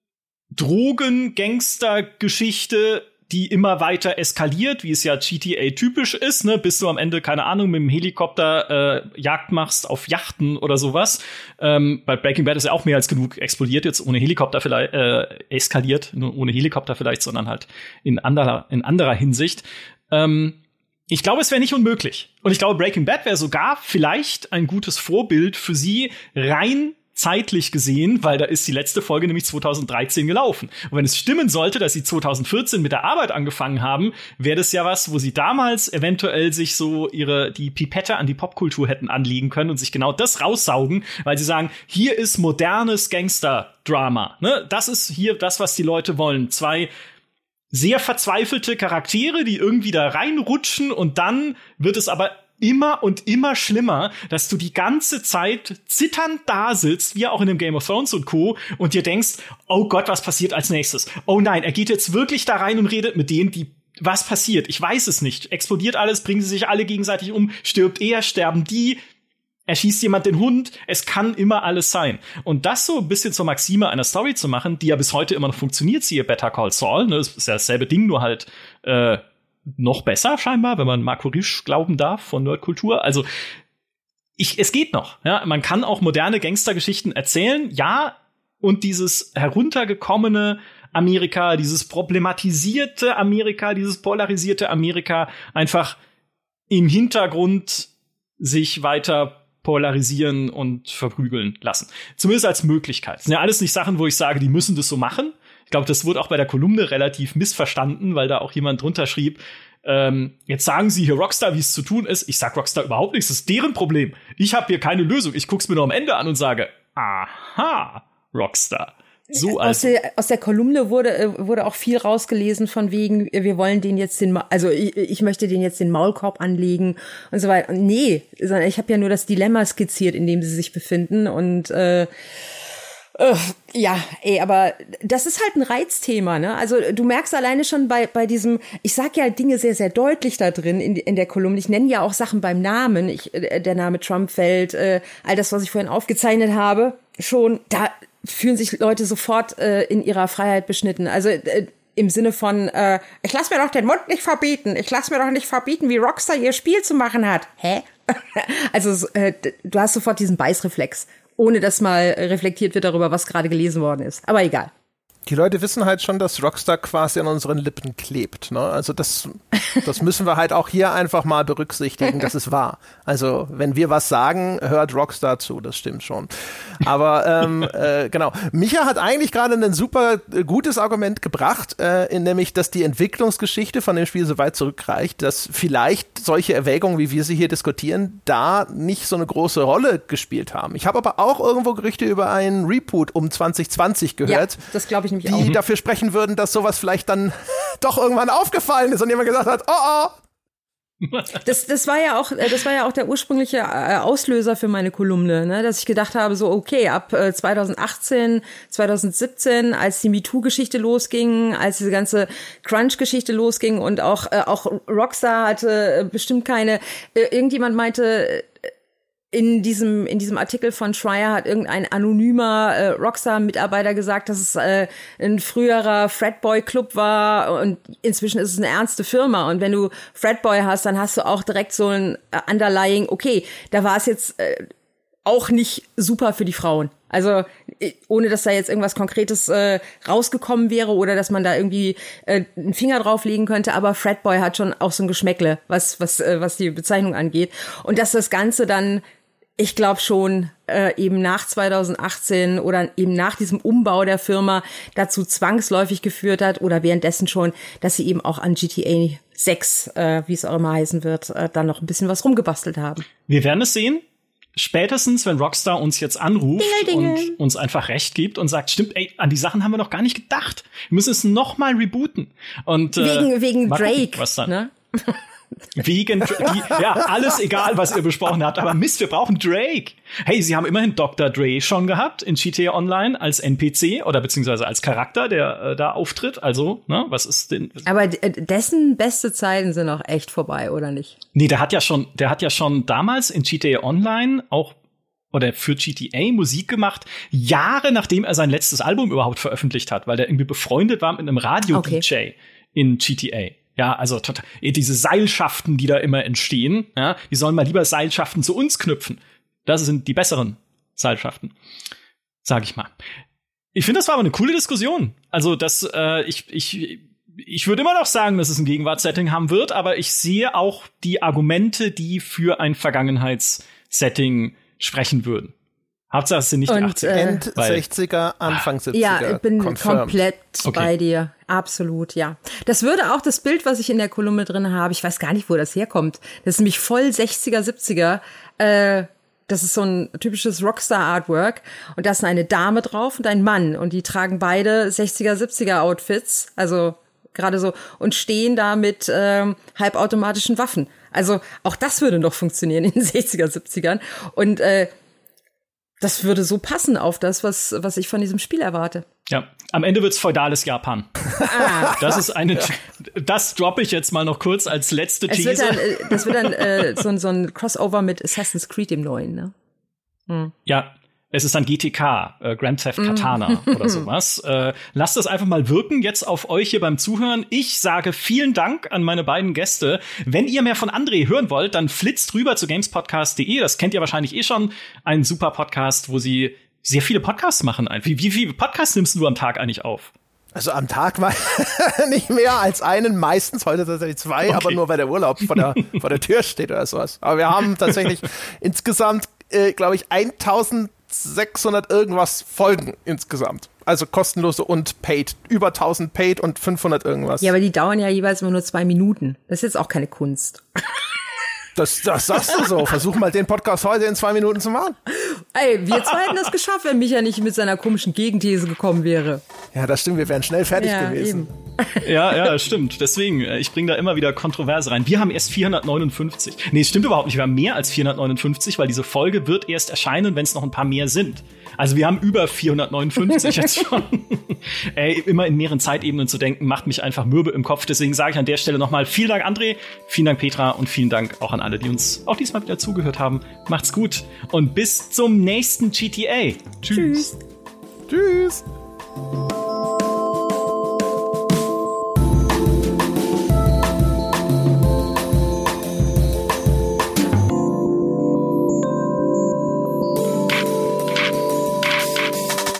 Speaker 1: Drogen-Gangster-Geschichte, die immer weiter eskaliert, wie es ja G T A-typisch ist, ne, bis du am Ende, keine Ahnung, mit dem Helikopter äh, Jagd machst auf Yachten oder sowas. Ähm, bei Breaking Bad ist ja auch mehr als genug explodiert, jetzt ohne Helikopter vielleicht, äh, eskaliert, nur ohne Helikopter vielleicht, sondern halt in anderer, in anderer Hinsicht. Ähm, ich glaube, es wäre nicht unmöglich. Und ich glaube, Breaking Bad wäre sogar vielleicht ein gutes Vorbild für sie, rein zeitlich gesehen, weil da ist die letzte Folge nämlich zweitausenddreizehn gelaufen. Und wenn es stimmen sollte, dass sie zweitausendvierzehn mit der Arbeit angefangen haben, wäre das ja was, wo sie damals eventuell sich so ihre die Pipette an die Popkultur hätten anlegen können und sich genau das raussaugen, weil sie sagen, hier ist modernes Gangster-Drama. Ne? Das ist hier das, was die Leute wollen. Zwei sehr verzweifelte Charaktere, die irgendwie da reinrutschen und dann wird es aber immer und immer schlimmer, dass du die ganze Zeit zitternd da sitzt, wie auch in dem Game of Thrones und Co. und dir denkst, oh Gott, was passiert als nächstes? Oh nein, er geht jetzt wirklich da rein und redet mit denen, die, was passiert? Ich weiß es nicht. Explodiert alles, bringen sie sich alle gegenseitig um, stirbt er, sterben die, erschießt jemand den Hund, es kann immer alles sein. Und das so ein bisschen zur Maxime einer Story zu machen, die ja bis heute immer noch funktioniert, siehe Better Call Saul, ne, das ist ja dasselbe Ding, nur halt, äh, noch besser scheinbar, wenn man Marco Risch glauben darf von Nerdkultur. Also ich, es geht noch. Ja, man kann auch moderne Gangstergeschichten erzählen, ja, und dieses heruntergekommene Amerika, dieses problematisierte Amerika, dieses polarisierte Amerika einfach im Hintergrund sich weiter polarisieren und verprügeln lassen. Zumindest als Möglichkeit. Das sind ja alles nicht Sachen, wo ich sage, die müssen das so machen. Ich glaube, das wurde auch bei der Kolumne relativ missverstanden, weil da auch jemand drunter schrieb, ähm, jetzt sagen sie hier Rockstar, wie es zu tun ist. Ich sag Rockstar überhaupt nichts, das ist deren Problem. Ich habe hier keine Lösung. Ich guck's mir nur am Ende an und sage, aha, Rockstar. So
Speaker 2: aus, der, aus der Kolumne wurde, wurde auch viel rausgelesen von wegen, wir wollen den jetzt den, also ich, ich möchte den jetzt den Maulkorb anlegen und so weiter. Nee, sondern ich habe ja nur das Dilemma skizziert, in dem sie sich befinden und äh, Uh, ja, ey, aber das ist halt ein Reizthema, ne? Also du merkst alleine schon bei bei diesem, ich sag ja Dinge sehr, sehr deutlich da drin in, in der Kolumne. Ich nenne ja auch Sachen beim Namen. Ich, der Name Trump fällt, äh, all das, was ich vorhin aufgezeichnet habe, schon, da fühlen sich Leute sofort äh, in ihrer Freiheit beschnitten. Also äh, im Sinne von, äh, ich lass mir doch den Mund nicht verbieten. Ich lass mir doch nicht verbieten, wie Rockstar ihr Spiel zu machen hat. Hä? Also äh, du hast sofort diesen Beißreflex. ohne dass mal reflektiert wird darüber, was gerade gelesen worden ist. Aber egal.
Speaker 3: Die Leute wissen halt schon, dass Rockstar quasi an unseren Lippen klebt. Ne? Also das, das müssen wir halt auch hier einfach mal berücksichtigen, dass es wahr. Also wenn wir was sagen, hört Rockstar zu, das stimmt schon. Aber ähm, äh, genau, Micha hat eigentlich gerade ein super gutes Argument gebracht, äh, in nämlich, dass die Entwicklungsgeschichte von dem Spiel so weit zurückreicht, dass vielleicht solche Erwägungen, wie wir sie hier diskutieren, da nicht so eine große Rolle gespielt haben. Ich habe aber auch irgendwo Gerüchte über einen Reboot um zwanzig zwanzig gehört.
Speaker 2: Ja, das glaube ich nicht.
Speaker 3: Die auch. dafür sprechen würden, dass sowas vielleicht dann doch irgendwann aufgefallen ist und jemand gesagt hat, oh oh.
Speaker 2: Das, das war ja auch, das war ja auch der ursprüngliche Auslöser für meine Kolumne, ne, dass ich gedacht habe, so okay, ab zwanzig achtzehn, zwanzig siebzehn, als die MeToo-Geschichte losging, als diese ganze Crunch-Geschichte losging und auch auch Rockstar hatte bestimmt keine. Irgendjemand meinte In diesem, in diesem Artikel von Schreier hat irgendein anonymer äh, Rockstar-Mitarbeiter gesagt, dass es äh, ein früherer Fratboy-Club war und inzwischen ist es eine ernste Firma. Und wenn du Fratboy hast, dann hast du auch direkt so ein äh, Underlying, okay, da war es jetzt äh, auch nicht super für die Frauen. Also ohne, dass da jetzt irgendwas Konkretes äh, rausgekommen wäre oder dass man da irgendwie äh, einen Finger drauflegen könnte, aber Fratboy hat schon auch so ein Geschmäckle, was, was, äh, was die Bezeichnung angeht. Und dass das Ganze dann ich glaube schon, äh, eben nach zwanzig achtzehn oder eben nach diesem Umbau der Firma dazu zwangsläufig geführt hat oder währenddessen schon, dass sie eben auch an G T A sechs, äh, wie es auch immer heißen wird, äh, dann noch ein bisschen was rumgebastelt haben.
Speaker 1: Wir werden es sehen. Spätestens, wenn Rockstar uns jetzt anruft
Speaker 2: Dingel, dingel.
Speaker 1: und uns einfach recht gibt und sagt, stimmt, ey, an die Sachen haben wir noch gar nicht gedacht. Wir müssen es noch mal rebooten. Und, äh,
Speaker 2: wegen wegen Drake,
Speaker 1: gucken, was dann.
Speaker 2: Ne?
Speaker 1: Wegen Drake. Ja, alles egal, was ihr besprochen habt. Aber Mist, wir brauchen Drake. Hey, sie haben immerhin Doktor Dre schon gehabt in G T A Online als N P C oder beziehungsweise als Charakter, der äh, da auftritt. Also, ne, was ist denn?
Speaker 2: Aber dessen beste Zeiten sind auch echt vorbei, oder nicht?
Speaker 1: Nee, der hat ja schon, der hat ja schon damals in G T A Online auch oder für G T A Musik gemacht, Jahre nachdem er sein letztes Album überhaupt veröffentlicht hat, weil der irgendwie befreundet war mit einem Radio-D J okay. in G T A. Ja, also total, diese Seilschaften, die da immer entstehen, ja, die sollen mal lieber Seilschaften zu uns knüpfen. Das sind die besseren Seilschaften, sag ich mal. Ich finde, das war aber eine coole Diskussion. Also, das, äh, ich, ich, ich würde immer noch sagen, dass es ein Gegenwartssetting haben wird, aber ich sehe auch die Argumente, die für ein Vergangenheitssetting sprechen würden. Hauptsache, es sind nicht
Speaker 2: und,
Speaker 1: die achtziger.
Speaker 2: Äh,
Speaker 3: End sechziger, Anfang siebziger.
Speaker 2: Ja, ich bin
Speaker 3: confirmed.
Speaker 2: komplett
Speaker 1: okay.
Speaker 2: bei dir. Absolut, ja. Das würde auch das Bild, was ich in der Kolumne drin habe, ich weiß gar nicht, wo das herkommt. Das ist nämlich voll sechziger, siebziger. Äh, das ist so ein typisches Rockstar-Artwork. Und da ist eine Dame drauf und ein Mann. Und die tragen beide sechziger, siebziger Outfits. Also gerade so. Und stehen da mit ähm, halbautomatischen Waffen. Also auch das würde noch funktionieren in den sechziger, siebzigern. Und äh, das würde so passen auf das, was, was ich von diesem Spiel erwarte.
Speaker 1: Ja, am Ende wird's feudales Japan.
Speaker 2: Ah.
Speaker 1: Das ist eine, ja. Das droppe ich jetzt mal noch kurz als letzte
Speaker 2: es
Speaker 1: These.
Speaker 2: Wird dann, äh, das wird dann äh, so, so ein Crossover mit Assassin's Creed im Neuen, ne? Hm.
Speaker 1: Ja, es ist dann G T K, äh, Grand Theft Katana mm. oder sowas. Äh, lasst das einfach mal wirken jetzt auf euch hier beim Zuhören. Ich sage vielen Dank an meine beiden Gäste. Wenn ihr mehr von André hören wollt, dann flitzt rüber zu gamespodcast punkt de. Das kennt ihr wahrscheinlich eh schon. Ein super Podcast, wo sie sehr viele Podcasts machen. Wie, wie viele Podcasts nimmst du am Tag eigentlich auf?
Speaker 3: Also am Tag war nicht mehr als einen, meistens heute tatsächlich zwei, okay. aber nur weil der Urlaub vor der, vor der Tür steht oder sowas. Aber wir haben tatsächlich insgesamt, äh, glaube ich, eintausendsechshundert irgendwas Folgen insgesamt. Also kostenlose und paid. Über tausend paid und fünfhundert irgendwas.
Speaker 2: Ja, aber die dauern ja jeweils immer nur zwei Minuten. Das ist jetzt auch keine Kunst.
Speaker 3: Das, das sagst du so. Versuch mal den Podcast heute in zwei Minuten zu machen.
Speaker 2: Ey, wir zwei hätten das geschafft, wenn Micha nicht mit seiner komischen Gegenthese gekommen wäre.
Speaker 3: Ja, das stimmt. Wir wären schnell fertig
Speaker 2: ja,
Speaker 3: gewesen.
Speaker 2: Eben.
Speaker 1: Ja, ja, stimmt. Deswegen, ich bringe da immer wieder Kontroverse rein. Wir haben erst vierhundertneunundfünfzig. Nee, stimmt überhaupt nicht. Wir haben mehr als vierhundertneunundfünfzig, weil diese Folge wird erst erscheinen, wenn es noch ein paar mehr sind. Also wir haben über vierhundertneunundfünfzig jetzt schon. Ey, immer in mehreren Zeitebenen zu denken, macht mich einfach mürbe im Kopf. Deswegen sage ich an der Stelle nochmal vielen Dank, André, vielen Dank, Petra, und vielen Dank auch an alle, die uns auch diesmal wieder zugehört haben. Macht's gut und bis zum nächsten G T A. Tschüss.
Speaker 3: Tschüss. Tschüss.